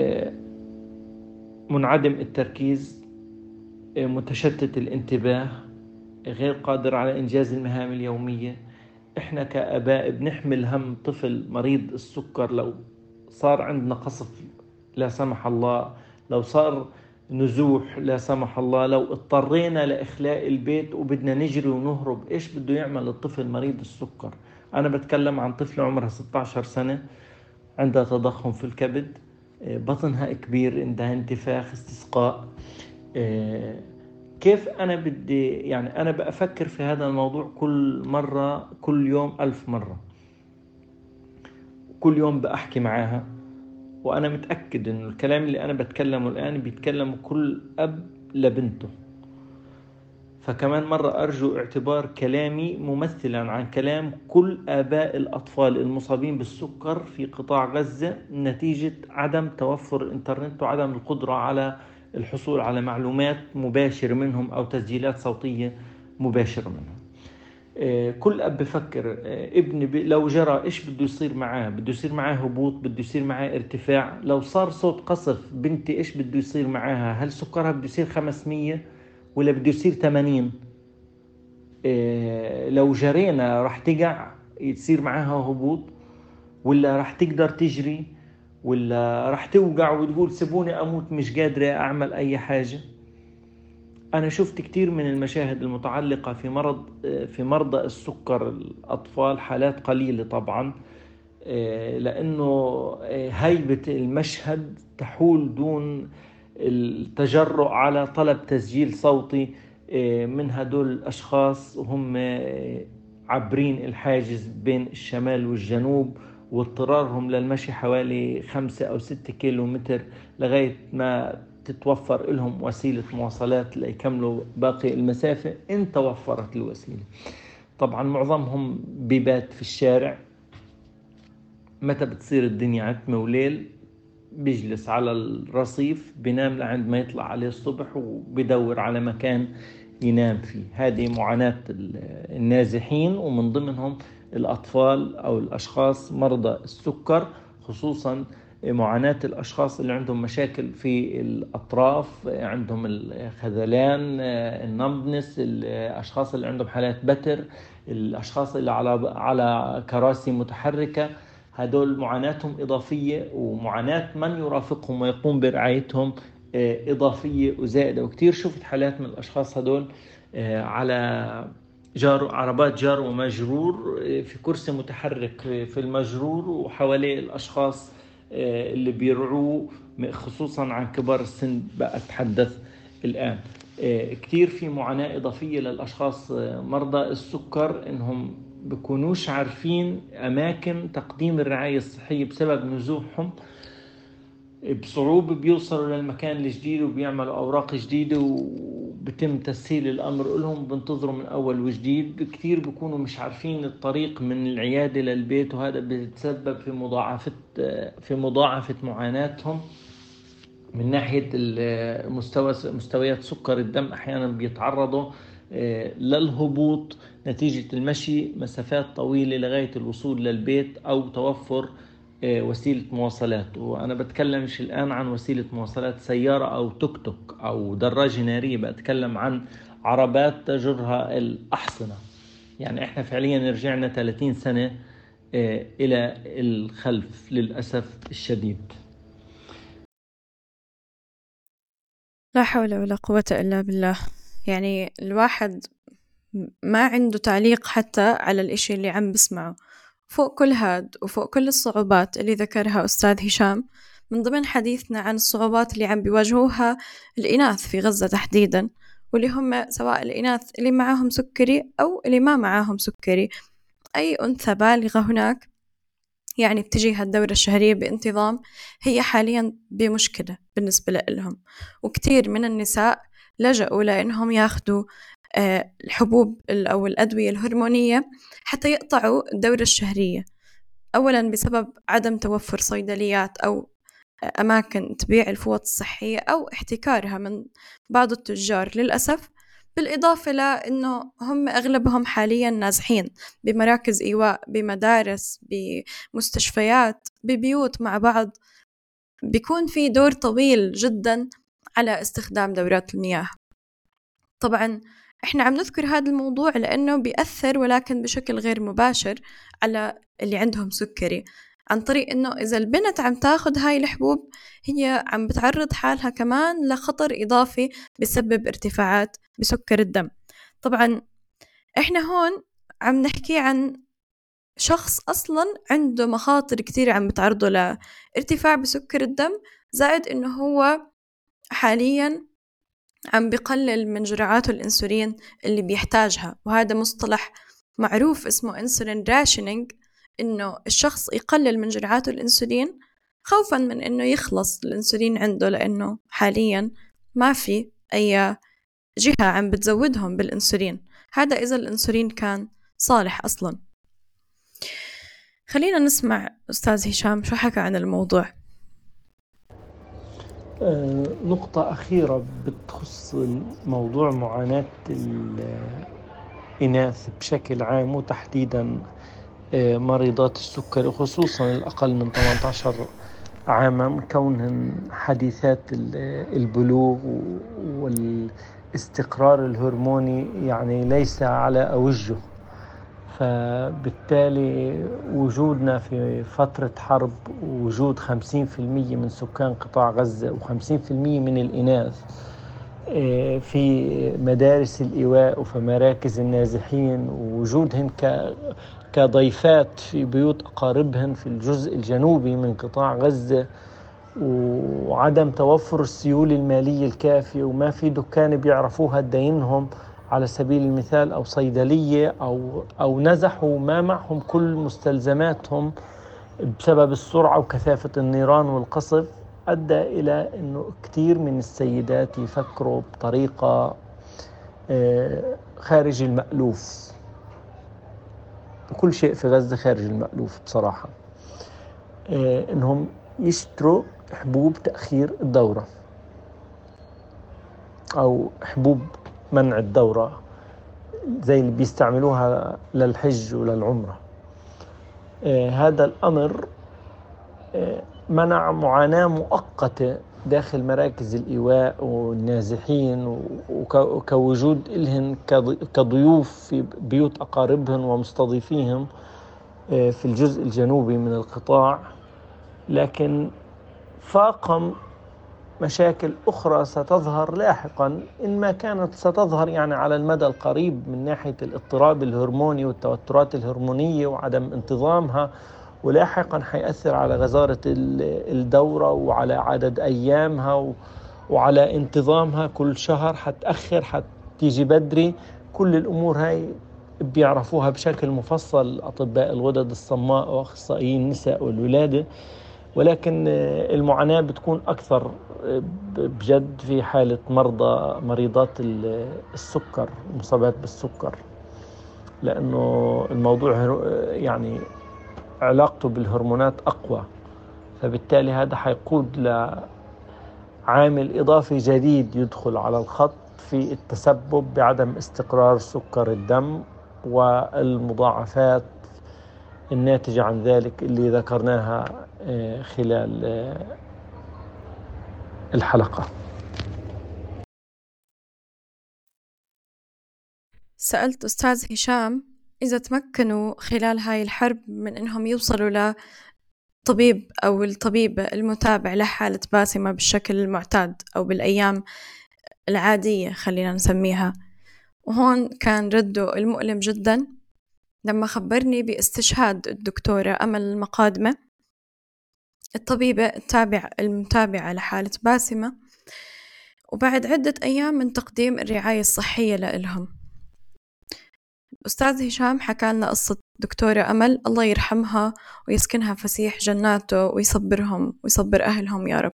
منعدم التركيز، متشتت الانتباه، غير قادر على إنجاز المهام اليومية. إحنا كآباء بنحمل هم طفل مريض السكر لو صار عندنا قصف لا سمح الله، لو صار نزوح لا سمح الله، لو اضطرينا لإخلاء البيت وبدنا نجري ونهرب، إيش بده يعمل الطفل مريض السكر؟ أنا بتكلم عن طفلة عمرها 16 سنة، عندها تضخم في الكبد، بطنها كبير، عندها انتفاخ، استسقاء. كيف أنا بدي يعني أنا بأفكر في هذا الموضوع كل مرة، كل يوم 1000 مرة، كل يوم بأحكي معاها، وأنا متأكد إنه الكلام اللي أنا بتكلمه الآن بيتكلم كل أب لبنته. فكمان مرة أرجو اعتبار كلامي ممثلا عن كلام كل آباء الأطفال المصابين بالسكر في قطاع غزة نتيجة عدم توفر الإنترنت وعدم القدرة على الحصول على معلومات مباشرة منهم أو تسجيلات صوتية مباشرة منهم. كل أب بفكر ابني لو جرى إيش بده يصير معاه؟ بده يصير معاه هبوط، بده يصير معاه ارتفاع. لو صار صوت قصف بنتي إيش بده يصير معاها؟ هل سكرها بده يصير 500 ولا بده يصير 80؟ لو جرينا راح تقع يصير معاها هبوط، ولا راح تقدر تجري، ولا راح توقع وتقول سيبوني أموت مش قادرة أعمل أي حاجة؟ أنا شفت كتير من المشاهد المتعلقة في مرضى السكر الأطفال، حالات قليلة طبعا، لأنه هيبة المشهد تحول دون التجرؤ على طلب تسجيل صوتي من هدول الأشخاص وهم عبرين الحاجز بين الشمال والجنوب، واضطرارهم للمشي حوالي 5 أو 6 كيلومتر لغاية ما تتوفر لهم وسيلة مواصلات ليكملوا باقي المسافة إن توفرت الوسيلة. طبعا معظمهم بيبات في الشارع، متى بتصير الدنيا عتمة وليل بيجلس على الرصيف بينام لعند ما يطلع عليه الصبح وبيدور على مكان ينام فيه. هذه معاناة النازحين، ومن ضمنهم الأطفال أو الأشخاص مرضى السكر، خصوصا معاناة الأشخاص اللي عندهم مشاكل في الأطراف، عندهم الخذلان، النمبنس، الأشخاص اللي عندهم حالات بتر، الأشخاص اللي على كراسي متحركة. هدول معاناتهم إضافية، ومعاناة من يرافقهم ويقوم برعايتهم إضافية وزائدة. وكتير شفت حالات من الأشخاص هدول على عربات جار ومجرور، في كرسي متحرك في المجرور، وحواليه الأشخاص اللي بيرعوه، خصوصا عن كبار السن بقى أتحدث الآن. كتير في معاناة إضافية للأشخاص مرضى السكر، إنهم بيكونوش عارفين أماكن تقديم الرعاية الصحية بسبب نزوحهم. بصعوبة بيوصلوا للمكان الجديد وبيعملوا أوراق جديدة وبتم تسهيل الأمر لهم، بنتظروا من أول وجديد. كتير بيكونوا مش عارفين الطريق من العيادة للبيت، وهذا بيتسبب في مضاعفة معاناتهم من ناحية مستويات سكر الدم. أحيانا بيتعرضوا للهبوط نتيجة المشي مسافات طويلة لغاية الوصول للبيت، أو توفر وسيلة مواصلات. وأنا بتكلمش الآن عن وسيلة مواصلات سيارة أو توك توك أو دراجة نارية، بتكلم عن عربات تجرها الأحصنة. يعني إحنا فعليا رجعنا 30 سنة إلى الخلف للأسف الشديد. لا حول ولا قوة إلا بالله. يعني الواحد ما عنده تعليق حتى على الإشي اللي عم بسمعه. فوق كل هاد وفوق كل الصعوبات اللي ذكرها أستاذ هشام، من ضمن حديثنا عن الصعوبات اللي عم بيواجهوها الإناث في غزة تحديدا، واللي هم سواء الإناث اللي معاهم سكري أو اللي ما معاهم سكري، أي أنثى بالغة هناك يعني بتجيها الدورة الشهرية بانتظام، هي حاليا بمشكلة بالنسبة لهم. وكتير من النساء لجأوا لأنهم ياخدوا الحبوب أو الأدوية الهرمونية حتى يقطعوا الدورة الشهرية، أولا بسبب عدم توفر صيدليات أو أماكن تبيع الفوط الصحية أو احتكارها من بعض التجار للأسف، بالإضافة لأنه هم أغلبهم حاليا نازحين بمراكز إيواء، بمدارس، بمستشفيات، ببيوت مع بعض. بيكون في دور طويل جدا على استخدام دورات المياه. طبعا إحنا عم نذكر هذا الموضوع لأنه بيأثر ولكن بشكل غير مباشر على اللي عندهم سكري، عن طريق إنه إذا البنت عم تاخد هاي الحبوب هي عم بتعرض حالها كمان لخطر إضافي بسبب ارتفاعات بسكر الدم. طبعا إحنا هون عم نحكي عن شخص أصلا عنده مخاطر كتير عم بتعرضه لارتفاع بسكر الدم، زائد إنه هو حاليا عم بقلل من جرعات الأنسولين اللي بيحتاجها، وهذا مصطلح معروف اسمه insulin rationing، إنه الشخص يقلل من جرعات الأنسولين خوفا من إنه يخلص الأنسولين عنده، لأنه حاليا ما في أي جهة عم بتزودهم بالأنسولين، هذا إذا الأنسولين كان صالح أصلا. خلينا نسمع أستاذ هشام شو حكى عن الموضوع. نقطة أخيرة بتخص موضوع معاناة الإناث بشكل عام، وتحديدا مريضات السكري، خصوصا الأقل من 18 عاما، كونهن حديثات البلوغ والاستقرار الهرموني يعني ليس على أوجه. فبالتالي وجودنا في فترة حرب، ووجود 50% من سكان قطاع غزة و50% من الإناث في مدارس الإيواء وفي مراكز النازحين، ووجودهن كضيفات في بيوت أقاربهن في الجزء الجنوبي من قطاع غزة، وعدم توفر السيولة المالية الكافية، وما في دكان بيعرفوها تدينهم على سبيل المثال، أو صيدلية، أو نزحوا ما معهم كل مستلزماتهم بسبب السرعة وكثافة النيران والقصف، أدى إلى أنه كثير من السيدات يفكروا بطريقة خارج المألوف. وكل شيء في غزة خارج المألوف بصراحة. أنهم يشتروا حبوب تأخير الدورة أو حبوب منع الدورة زي اللي بيستعملوها للحج وللعمرة. هذا الأمر منع معاناة مؤقتة داخل مراكز الإيواء والنازحين، وكوجود إلهن كضيوف في بيوت أقاربهم ومستضيفيهم في الجزء الجنوبي من القطاع، لكن فاقم مشاكل أخرى ستظهر لاحقا، إن ما كانت ستظهر يعني على المدى القريب، من ناحية الاضطراب الهرموني والتوترات الهرمونية وعدم انتظامها، ولاحقا حيأثر على غزارة الدورة وعلى عدد أيامها وعلى انتظامها. كل شهر حتأخر، حتيجي بدري. كل الأمور هاي بيعرفوها بشكل مفصل أطباء الغدد الصماء وأخصائيين النساء والولادة، ولكن المعاناة بتكون أكثر بجد في حالة مريضات السكر، مصابات بالسكر، لأنه الموضوع يعني علاقته بالهرمونات أقوى، فبالتالي هذا حيقود لعامل إضافي جديد يدخل على الخط في التسبب بعدم استقرار سكر الدم والمضاعفات الناتجة عن ذلك اللي ذكرناها خلال الحلقة. سألت أستاذ هشام إذا تمكنوا خلال هاي الحرب من إنهم يوصلوا لطبيب أو الطبيب المتابع لحالة باسمة بالشكل المعتاد أو بالأيام العادية خلينا نسميها، وهون كان رده المؤلم جدا لما خبرني باستشهاد الدكتورة أمل المقادمة، الطبيبة المتابعة لحالة باسمة، وبعد عدة أيام من تقديم الرعاية الصحية لإلهم. أستاذ هشام حكى لنا قصة دكتورة أمل، الله يرحمها ويسكنها فسيح جناته ويصبرهم ويصبر أهلهم يا رب.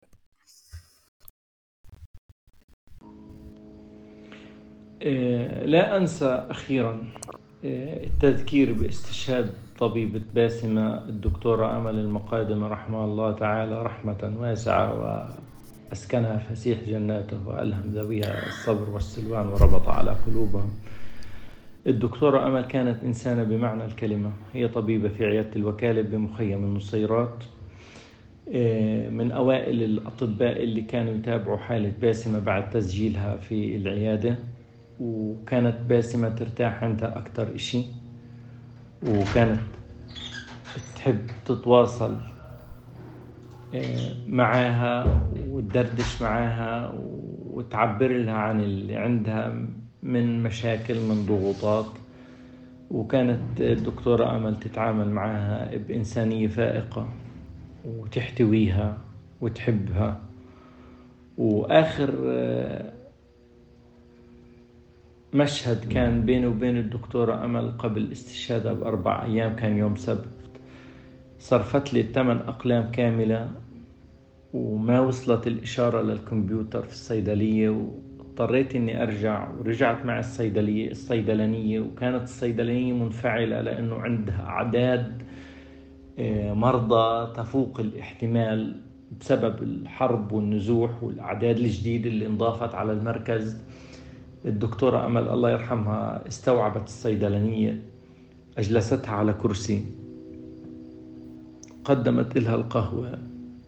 لا أنسى أخيرا التذكير باستشهاد طبيبة باسمة الدكتورة أمل المقادمة رحمها الله تعالى رحمة واسعة، وأسكنها فسيح جناته وألهم ذويها الصبر والسلوان وربط على قلوبهم. الدكتورة أمل كانت إنسانة بمعنى الكلمة، هي طبيبة في عيادة الوكالة بمخيم النصيرات، من أوائل الأطباء اللي كانوا يتابعوا حالة باسمة بعد تسجيلها في العيادة، وكانت باسمة ترتاح عندها أكتر إشي، وكانت تحب تتواصل معاها وتدردش معاها وتعبر لها عن اللي عندها من مشاكل، من ضغوطات. وكانت الدكتورة أمل تتعامل معاها بإنسانية فائقة وتحتويها وتحبها. وآخر مشهد كان بيني وبين الدكتورة أمل قبل استشهادها ب4 أيام، كان يوم سبت، صرفت لي 8 أقلام كاملة وما وصلت الإشارة للكمبيوتر في الصيدلية، واضطريت إني أرجع، ورجعت مع الصيدلانية، وكانت الصيدلانية منفعلة لأنه عندها أعداد مرضى تفوق الاحتمال بسبب الحرب والنزوح والأعداد الجديدة اللي انضافت على المركز. الدكتورة أمل الله يرحمها استوعبت الصيدلانية، أجلستها على كرسي، قدمت لها القهوة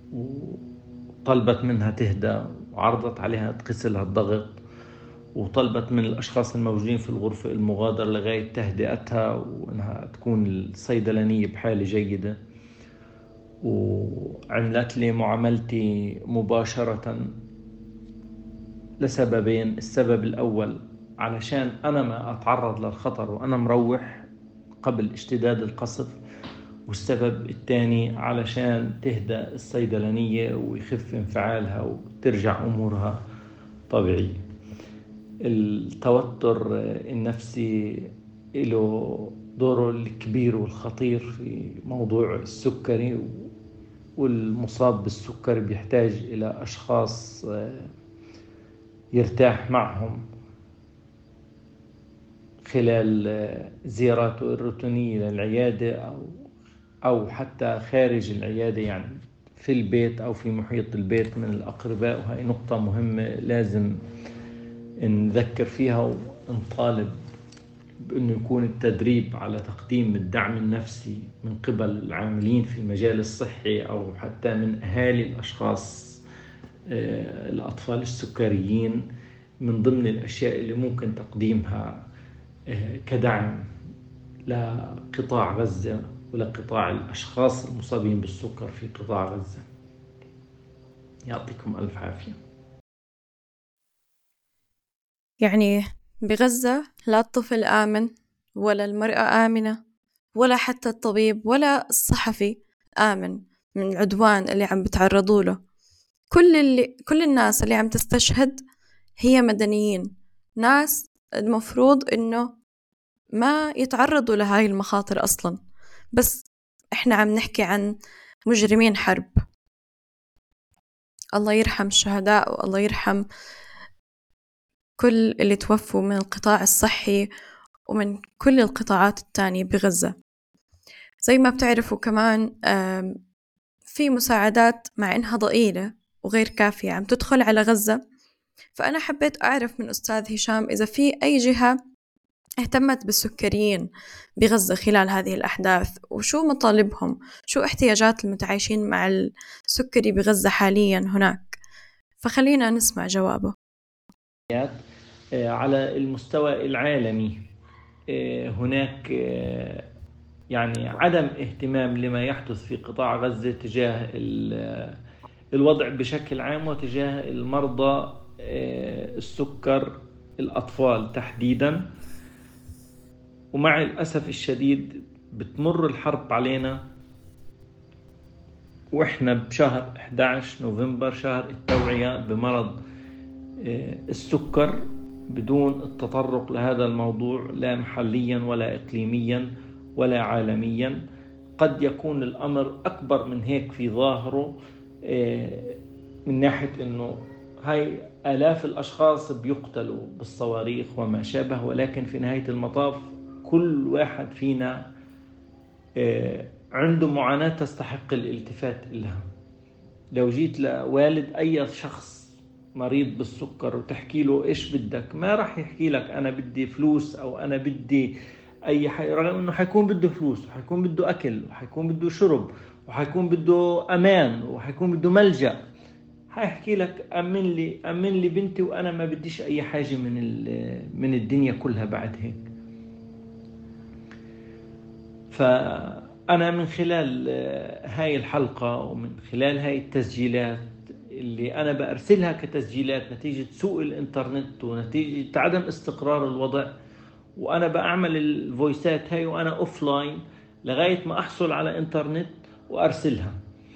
وطلبت منها تهدى، وعرضت عليها تقيسلها الضغط، وطلبت من الأشخاص الموجودين في الغرفة المغادرة لغاية تهدئتها وأنها تكون الصيدلانية بحالة جيدة. وعملت لي معاملتي مباشرة لسببين: السبب الأول علشان أنا ما أتعرض للخطر وأنا مروح قبل اشتداد القصف، والسبب الثاني علشان تهدى الصيدلانية ويخف انفعالها وترجع أمورها طبيعية. التوتر النفسي له دوره الكبير والخطير في موضوع السكري، والمصاب بالسكري بيحتاج إلى أشخاص يرتاح معهم خلال زياراته الروتينية للعيادة أو حتى خارج العيادة، يعني في البيت أو في محيط البيت من الأقرباء. وهي نقطة مهمة لازم نذكر فيها ونطالب بأنه يكون التدريب على تقديم الدعم النفسي من قبل العاملين في المجال الصحي أو حتى من أهالي الأشخاص الأطفال السكريين من ضمن الأشياء اللي ممكن تقديمها كدعم لقطاع غزة ولقطاع الأشخاص المصابين بالسكر في قطاع غزة. يعطيكم ألف عافية. يعني بغزة لا الطفل آمن ولا المرأة آمنة ولا حتى الطبيب ولا الصحفي آمن من العدوان اللي عم بتعرضوا له. كل الناس اللي عم تستشهد هي مدنيين، ناس المفروض إنه ما يتعرضوا لهاي المخاطر أصلا، بس إحنا عم نحكي عن مجرمين حرب. الله يرحم الشهداء والله يرحم كل اللي توفوا من القطاع الصحي ومن كل القطاعات التانية بغزة. زي ما بتعرفوا كمان في مساعدات مع إنها ضئيلة وغير كافية عم تدخل على غزة. فأنا حبيت أعرف من أستاذ هشام إذا في أي جهة اهتمت بالسكريين بغزة خلال هذه الأحداث، وشو مطالبهم، شو احتياجات المتعايشين مع السكري بغزة حاليا هناك. فخلينا نسمع جوابه. على المستوى العالمي هناك يعني عدم اهتمام لما يحدث في قطاع غزة تجاه الوضع بشكل عام وتجاه المرضى السكر الأطفال تحديدا. ومع الأسف الشديد بتمر الحرب علينا وإحنا بشهر 11 نوفمبر، شهر التوعية بمرض السكر، بدون التطرق لهذا الموضوع لا محليا ولا إقليميا ولا عالميا. قد يكون الأمر أكبر من هيك في ظاهره من ناحية أنه هاي آلاف الأشخاص بيقتلوا بالصواريخ وما شابه، ولكن في نهاية المطاف كل واحد فينا عنده معاناة تستحق الالتفات لها. لو جيت لوالد أي شخص مريض بالسكر وتحكي له إيش بدك، ما راح يحكي لك أنا بدي فلوس أو أنا بدي أي حاجة، رغم أنه حيكون بده فلوس وحيكون بده أكل وحيكون بده شرب وحيكون بده أمان وحيكون بده ملجأ. حيحكي لك أمن لي بنتي وأنا ما بديش أي حاجة من الدنيا كلها بعد هيك. فأنا من خلال هاي الحلقة ومن خلال هاي التسجيلات اللي أنا بأرسلها كتسجيلات نتيجة سوء الإنترنت ونتيجة عدم استقرار الوضع، وأنا بعمل الفويسات هاي وأنا أوفلاين لغاية ما أحصل على إنترنت وأرسلها.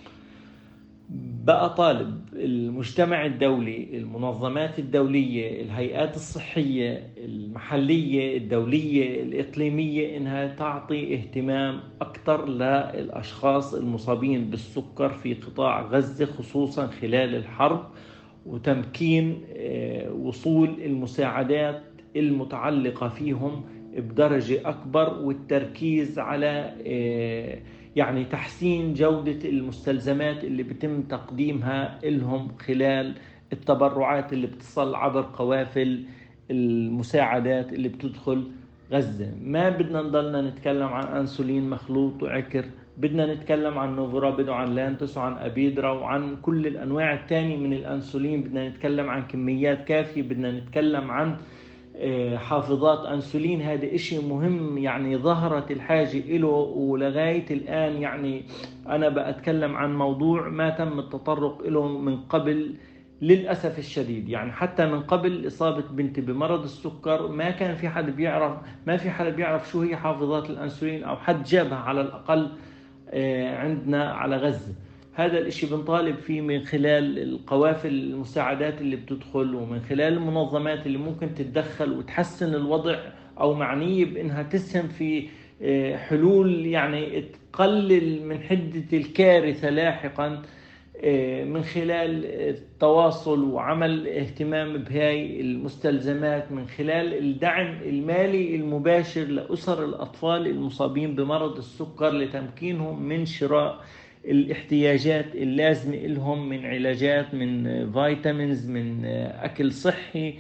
بقى طالب المجتمع الدولي، المنظمات الدولية، الهيئات الصحية المحلية الدولية الإقليمية إنها تعطي اهتمام أكثر للأشخاص المصابين بالسكر في قطاع غزة خصوصا خلال الحرب، وتمكين وصول المساعدات المتعلقة فيهم بدرجة أكبر، والتركيز على يعني تحسين جودة المستلزمات اللي بتم تقديمها لهم خلال التبرعات اللي بتصل عبر قوافل المساعدات اللي بتدخل غزة. ما بدنا نضلنا نتكلم عن أنسولين مخلوط وعكر، بدنا نتكلم عن نوفورابيد وعن لانتوس وعن أبيدرا وعن كل الأنواع التانية من الأنسولين. بدنا نتكلم عن كميات كافية، بدنا نتكلم عن حافظات أنسولين. هذا إشي مهم يعني ظهرت الحاجة إله، ولغاية الآن يعني أنا بأتكلم عن موضوع ما تم التطرق إله من قبل للأسف الشديد. يعني حتى من قبل إصابة بنتي بمرض السكر ما كان في حد بيعرف، ما في حد بيعرف شو هي حافظات الأنسولين أو حد جابها على الأقل عندنا على غزة. هذا الاشي بنطالب فيه من خلال القوافل المساعدات اللي بتدخل ومن خلال المنظمات اللي ممكن تتدخل وتحسن الوضع او معنية بانها تسهم في حلول يعني تقلل من حدة الكارثة لاحقا، من خلال التواصل وعمل اهتمام بهاي المستلزمات، من خلال الدعم المالي المباشر لأسر الأطفال المصابين بمرض السكر لتمكينهم من شراء الاحتياجات اللازمة لهم من علاجات، من فيتامينز، من أكل صحي،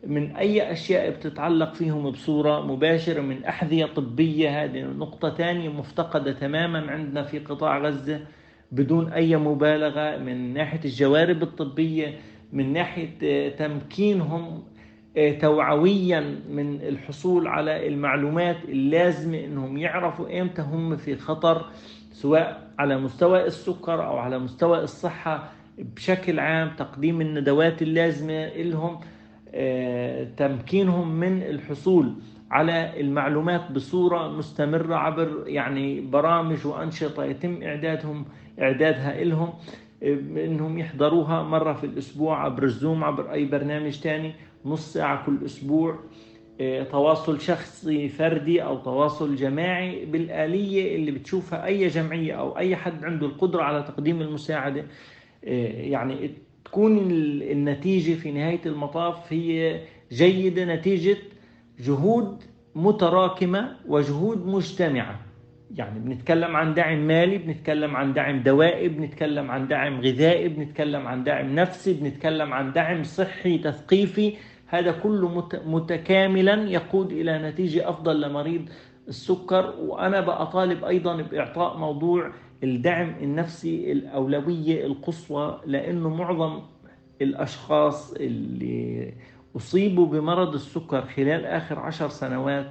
من أي أشياء بتتعلق فيهم بصورة مباشرة، من أحذية طبية. هذه نقطة تانية مفتقدة تماما عندنا في قطاع غزة بدون أي مبالغة، من ناحية الجوارب الطبية، من ناحية تمكينهم توعويا من الحصول على المعلومات اللازمة إنهم يعرفوا إمتى هم في خطر، سواء على مستوى السكر أو على مستوى الصحة بشكل عام، تقديم الندوات اللازمة لهم، تمكينهم من الحصول على المعلومات بصورة مستمرة عبر يعني برامج وأنشطة يتم إعدادها لهم، إنهم يحضروها مرة في الأسبوع عبر الزوم، عبر أي برنامج تاني، نص ساعة كل أسبوع، تواصل شخصي فردي أو تواصل جماعي بالآلية اللي بتشوفها أي جمعية أو أي حد عنده القدرة على تقديم المساعدة. يعني تكون النتيجة في نهاية المطاف هي جيدة، نتيجة جهود متراكمة وجهود مجتمعة. يعني بنتكلم عن دعم مالي، بنتكلم عن دعم دوائي، بنتكلم عن دعم غذائي، بنتكلم عن دعم نفسي، بنتكلم عن دعم صحي تثقيفي. هذا كله متكاملا يقود إلى نتيجة أفضل لمريض السكر. وأنا بطالب أيضا بإعطاء موضوع الدعم النفسي الأولوية القصوى، لأنه معظم الأشخاص اللي أصيبوا بمرض السكر خلال آخر 10 سنوات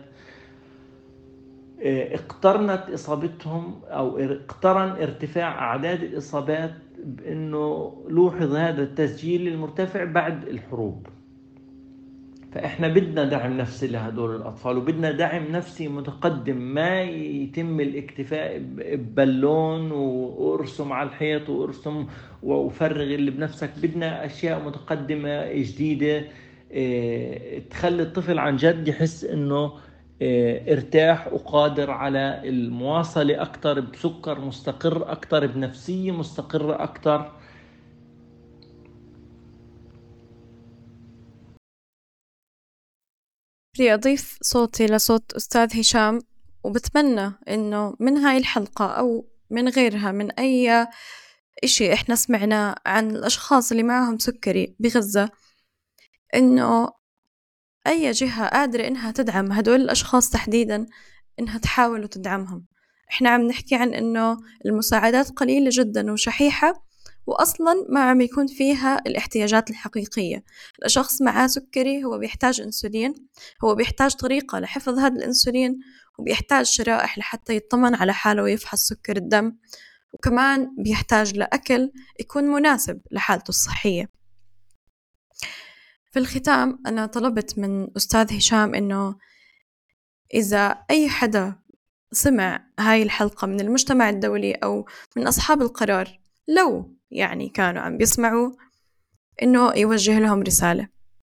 اقترنت إصابتهم أو اقترن ارتفاع أعداد الإصابات بأنه لوحظ هذا التسجيل المرتفع بعد الحروب. فإحنا بدنا دعم نفسي لهدول الأطفال، وبدنا دعم نفسي متقدم، ما يتم الاكتفاء ببالون وارسم على الحيط وارسم وفرغ اللي بنفسك. بدنا أشياء متقدمة جديدة تخلي الطفل عن جد يحس إنه ارتاح وقادر على المواصلة أكتر، بسكر مستقر أكتر، بنفسية مستقرة أكتر. بدي أضيف صوتي لصوت أستاذ هشام، وبتمنى إنه من هاي الحلقة أو من غيرها، من أي إشي إحنا سمعناه عن الأشخاص اللي معهم سكري بغزة، إنه أي جهة قادرة إنها تدعم هدول الأشخاص تحديداً إنها تحاول وتدعمهم. إحنا عم نحكي عن إنه المساعدات قليلة جداً وشحيحة، وأصلاً ما عم يكون فيها الاحتياجات الحقيقية. الشخص معاه سكري هو بيحتاج أنسولين، هو بيحتاج طريقة لحفظ هذا الأنسولين، وبيحتاج شرائح لحتى يطمن على حاله ويفحص سكر الدم، وكمان بيحتاج لأكل يكون مناسب لحالته الصحية. في الختام أنا طلبت من أستاذ هشام إنه إذا أي حدا سمع هاي الحلقة من المجتمع الدولي أو من أصحاب القرار، لو يعني كانوا عم بيسمعوا، إنه يوجه لهم رسالة.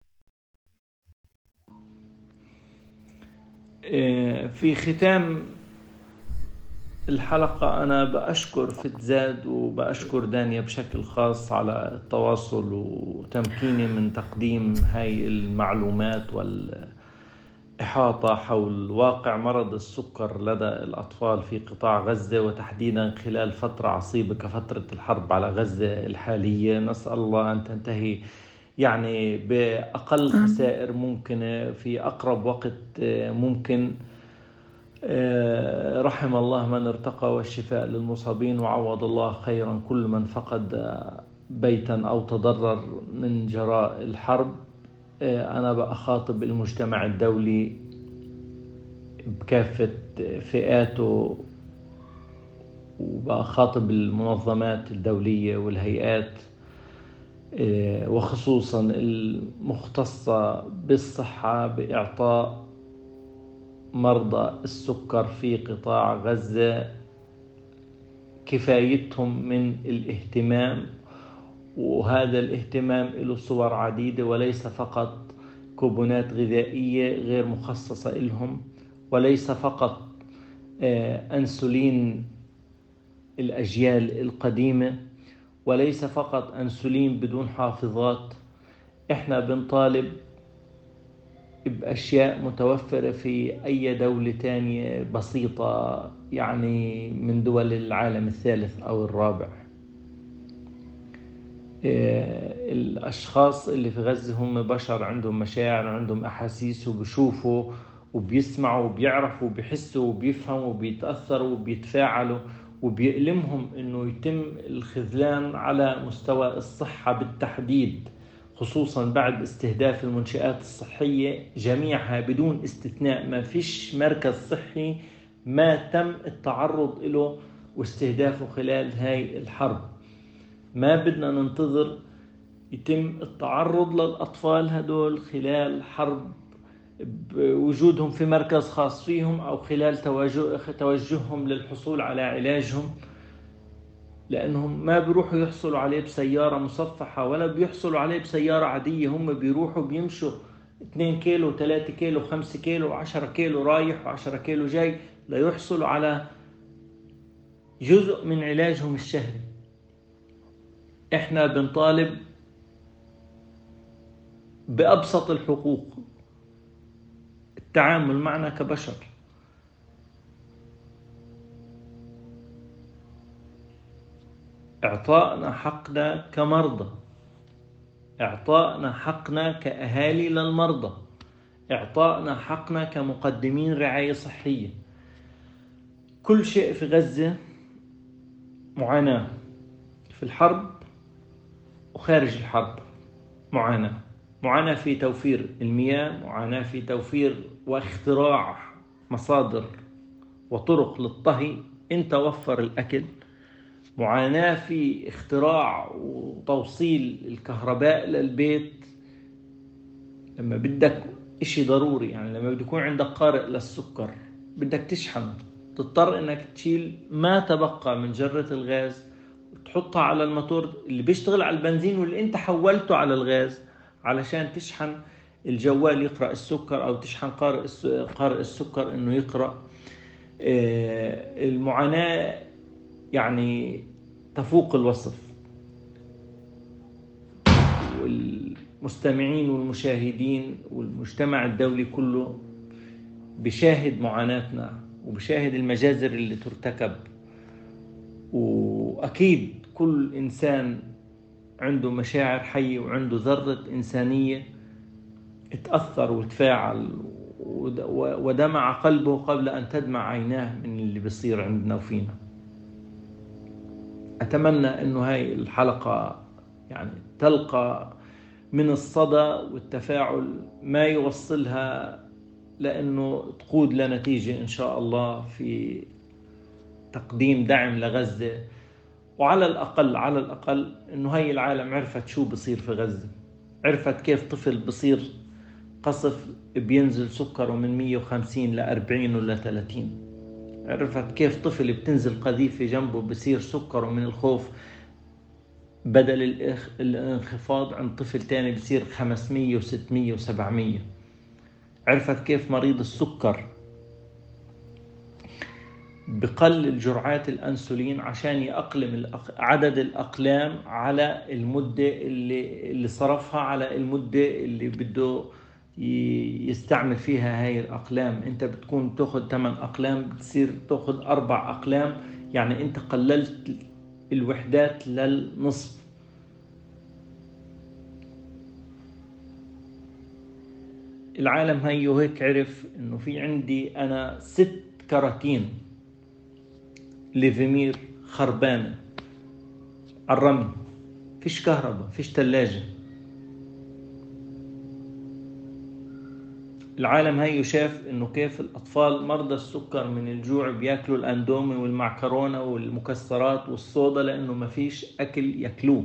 في ختام الحلقة أنا بأشكر فتزاد وبأشكر دانيا بشكل خاص على التواصل وتمكيني من تقديم هاي المعلومات والإحاطة حول واقع مرض السكر لدى الأطفال في قطاع غزة، وتحديدا خلال فترة عصيبة كفترة الحرب على غزة الحالية. نسأل الله أن تنتهي يعني بأقل خسائر ممكنة في أقرب وقت ممكن. رحم الله من ارتقى، والشفاء للمصابين، وعوض الله خيرا كل من فقد بيتا أو تضرر من جراء الحرب. أنا بخاطب المجتمع الدولي بكافة فئاته، وبخاطب المنظمات الدولية والهيئات، وخصوصا المختصة بالصحة، بإعطاء مرضى السكر في قطاع غزة كفايتهم من الاهتمام. وهذا الاهتمام له صور عديدة، وليس فقط كوبونات غذائية غير مخصصة لهم، وليس فقط أنسولين الأجيال القديمة، وليس فقط أنسولين بدون حافظات. احنا بنطالب بأشياء متوفرة في أي دولة تانية بسيطة، يعني من دول العالم الثالث أو الرابع. الأشخاص اللي في غزة هم بشر عندهم مشاعر، عندهم أحاسيس، وبيشوفوا وبيسمعوا وبيعرفوا وبيحسوا وبيفهموا وبيتأثروا وبيتفاعلوا، وبيؤلمهم إنه يتم الخذلان على مستوى الصحة بالتحديد، خصوصا بعد استهداف المنشآت الصحية جميعها بدون استثناء. ما فيش مركز صحي ما تم التعرض له واستهدافه خلال هاي الحرب. ما بدنا ننتظر يتم التعرض للأطفال هدول خلال حرب بوجودهم في مركز خاص فيهم أو خلال توجههم للحصول على علاجهم، لأنهم ما بيروحوا يحصلوا عليه بسيارة مصفحة ولا بيحصلوا عليه بسيارة عادية. هم بيروحوا بيمشوا 2 كيلو 3 كيلو 5 كيلو 10 كيلو رايح و10 كيلو جاي ليحصلوا على جزء من علاجهم الشهري. احنا بنطالب بأبسط الحقوق، التعامل معنا كبشر. إعطائنا حقنا كمرضى، إعطائنا حقنا كأهالي للمرضى، إعطائنا حقنا كمقدمين رعاية صحية. كل شيء في غزة معاناة، في الحرب وخارج الحرب معاناة في توفير المياه، معاناة في توفير واختراع مصادر وطرق للطهي انت وفر الأكل، معاناة في اختراع وتوصيل الكهرباء للبيت لما بدك اشي ضروري. يعني لما بده يكون عندك قارئ للسكر بدك تشحن، تضطر انك تشيل ما تبقى من جرة الغاز وتحطها على الموتور اللي بيشتغل على البنزين واللي انت حولته على الغاز علشان تشحن الجوال يقرأ السكر، او تشحن قارئ السكر انه يقرأ. المعاناة يعني تفوق الوصف. والمستمعين والمشاهدين والمجتمع الدولي كله بشاهد معاناتنا وبشاهد المجازر اللي ترتكب. وأكيد كل إنسان عنده مشاعر حية وعنده ذرة إنسانية اتأثر وتفاعل ودمع قلبه قبل أن تدمع عيناه من اللي بيصير عندنا وفينا. أتمنى أنه هاي الحلقة يعني تلقى من الصدى والتفاعل ما يوصلها لأنه تقود لنتيجة إن شاء الله في تقديم دعم لغزة. وعلى الأقل أنه هاي العالم عرفت شو بصير في غزة، عرفت كيف طفل بصير قصف بينزل سكره من 150 ل 40 ولا 30، عرفت كيف طفل بتنزل قذيفة جنبه بصير سكره من الخوف بدل الانخفاض عند طفل تاني بصير 500 و600 و700. عرفت كيف مريض السكر بقلل جرعات الأنسولين عشان يأقلم عدد الأقلام على المدة اللي صرفها على المدة اللي بده يستعمل فيها هاي الأقلام. انت بتكون تأخذ 8 أقلام بتصير تأخذ 4 أقلام، يعني انت قللت الوحدات للنصف. العالم هيو هيك عرف انه في عندي انا 6 كراتين ليفيمير خربانة على الرمي، فيش كهرباء فيش ثلاجة. العالم هيو شاف انه كيف الاطفال مرضى السكر من الجوع بياكلوا الاندومي والمعكرونة والمكسرات والصودا لانه ما فيش اكل ياكلوه.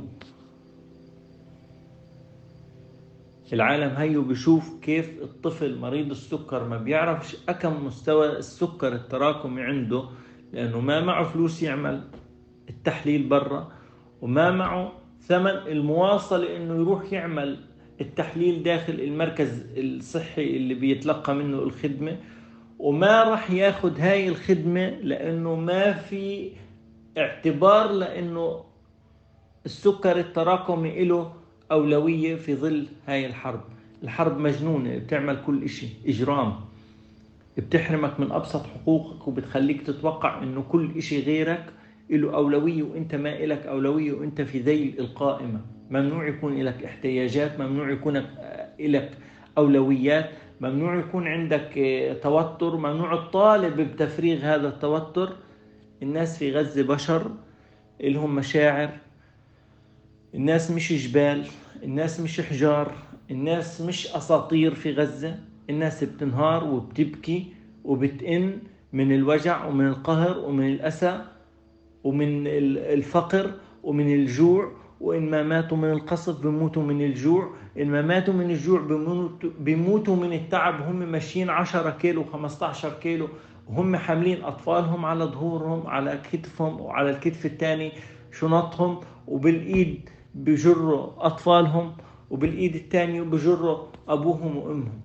العالم هيو بيشوف كيف الطفل مريض السكر ما بيعرفش أكم مستوى السكر التراكمي عنده لأنه ما معه فلوس يعمل التحليل برا، وما معه ثمن المواصلة إنه يروح يعمل التحليل داخل المركز الصحي اللي بيتلقى منه الخدمة، وما راح ياخد هاي الخدمة لأنه ما في اعتبار لأنه السكر التراكمي له أولوية في ظل هاي الحرب. الحرب مجنونة، بتعمل كل إشي إجرام، بتحرمك من أبسط حقوقك وبتخليك تتوقع إنه كل إشي غيرك له أولوية وإنت ما إلك أولوية وإنت في ذيل القائمة. ممنوع يكون لك احتياجات، ممنوع يكون لك أولويات، ممنوع يكون عندك توتر، ممنوع تطالب بتفريغ هذا التوتر. الناس في غزة بشر، لهم مشاعر، الناس مش جبال، الناس مش حجار، الناس مش أساطير في غزة. الناس بتنهار وبتبكي وبتئن من الوجع ومن القهر ومن الأسى ومن الفقر ومن الجوع. وإن ما ماتوا من القصف بيموتوا من الجوع، إن ما ماتوا من الجوع بيموتوا من التعب. هم ماشيين 10 كيلو 15 كيلو وهم حاملين أطفالهم على ظهورهم، على كتفهم، وعلى الكتف الثاني شنطهم، وبالإيد بجروا أطفالهم، وبالإيد الثانية بجروا أبوهم وأمهم.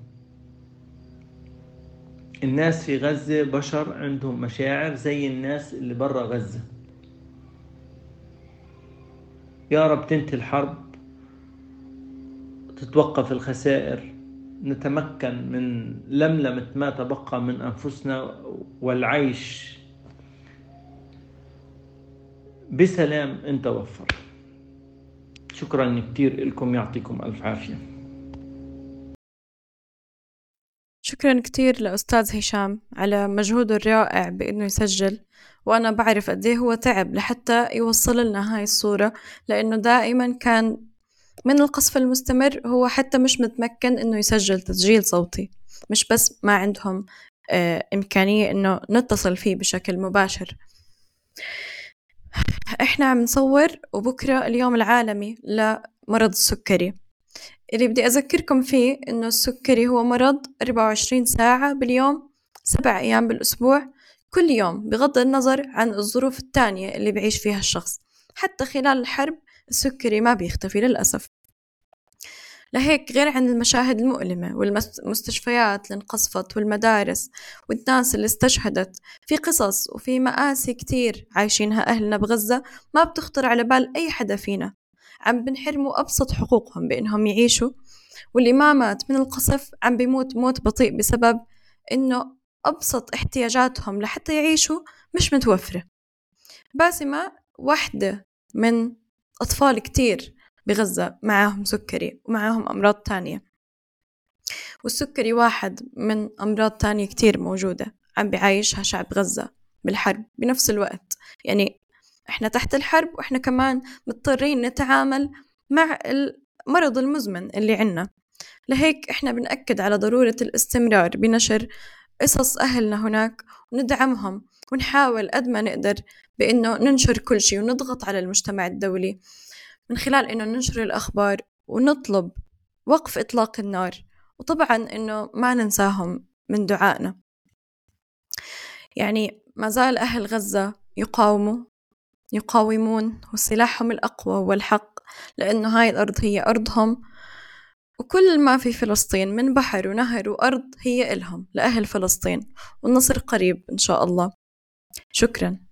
الناس في غزة بشر، عندهم مشاعر زي الناس اللي برا غزة. يا رب تنتهي الحرب، تتوقف الخسائر، نتمكن من لملمة ما تبقى من أنفسنا والعيش بسلام إن توفر. شكرا كتير لكم، يعطيكم ألف عافية. شكرا كتير لأستاذ هشام على مجهوده الرائع بأنه يسجل، وأنا بعرف قديه هو تعب لحتى يوصل لنا هاي الصورة، لأنه دائما كان من القصف المستمر هو حتى مش متمكن أنه يسجل تسجيل صوتي، مش بس ما عندهم إمكانية أنه نتصل فيه بشكل مباشر. إحنا عم نصور وبكرة اليوم العالمي لمرض السكري، اللي بدي أذكركم فيه إنه السكري هو مرض 24 ساعة باليوم، 7 أيام بالأسبوع، كل يوم، بغض النظر عن الظروف التانية اللي بعيش فيها الشخص. حتى خلال الحرب السكري ما بيختفي للأسف. لهيك غير عن المشاهد المؤلمة والمستشفيات اللي انقصفت والمدارس والناس اللي استشهدت، في قصص وفي مآسي كتير عايشينها أهلنا بغزة ما بتخطر على بال أي حدا فينا. عم بنحرموا أبسط حقوقهم بإنهم يعيشوا، واللي ما مات من القصف عم بيموت موت بطيء بسبب إنه أبسط احتياجاتهم لحتى يعيشوا مش متوفرة. باسمة واحدة من أطفال كتير بغزة معاهم سكري ومعاهم أمراض تانية، والسكري واحد من أمراض تانية كتير موجودة عم بيعيشها شعب غزة بالحرب بنفس الوقت. يعني إحنا تحت الحرب وإحنا كمان مضطرين نتعامل مع المرض المزمن اللي عنا. لهيك إحنا بنأكد على ضرورة الاستمرار بنشر قصص أهلنا هناك وندعمهم، ونحاول قد ما نقدر بأنه ننشر كل شيء، ونضغط على المجتمع الدولي من خلال أنه ننشر الأخبار ونطلب وقف إطلاق النار، وطبعا أنه ما ننساهم من دعائنا. يعني ما زال أهل غزة يقاومون، وسلاحهم الأقوى هو الحق، لأنه هاي الأرض هي أرضهم، وكل ما في فلسطين من بحر ونهر وأرض هي إلهم، لأهل فلسطين، والنصر قريب إن شاء الله. شكرا.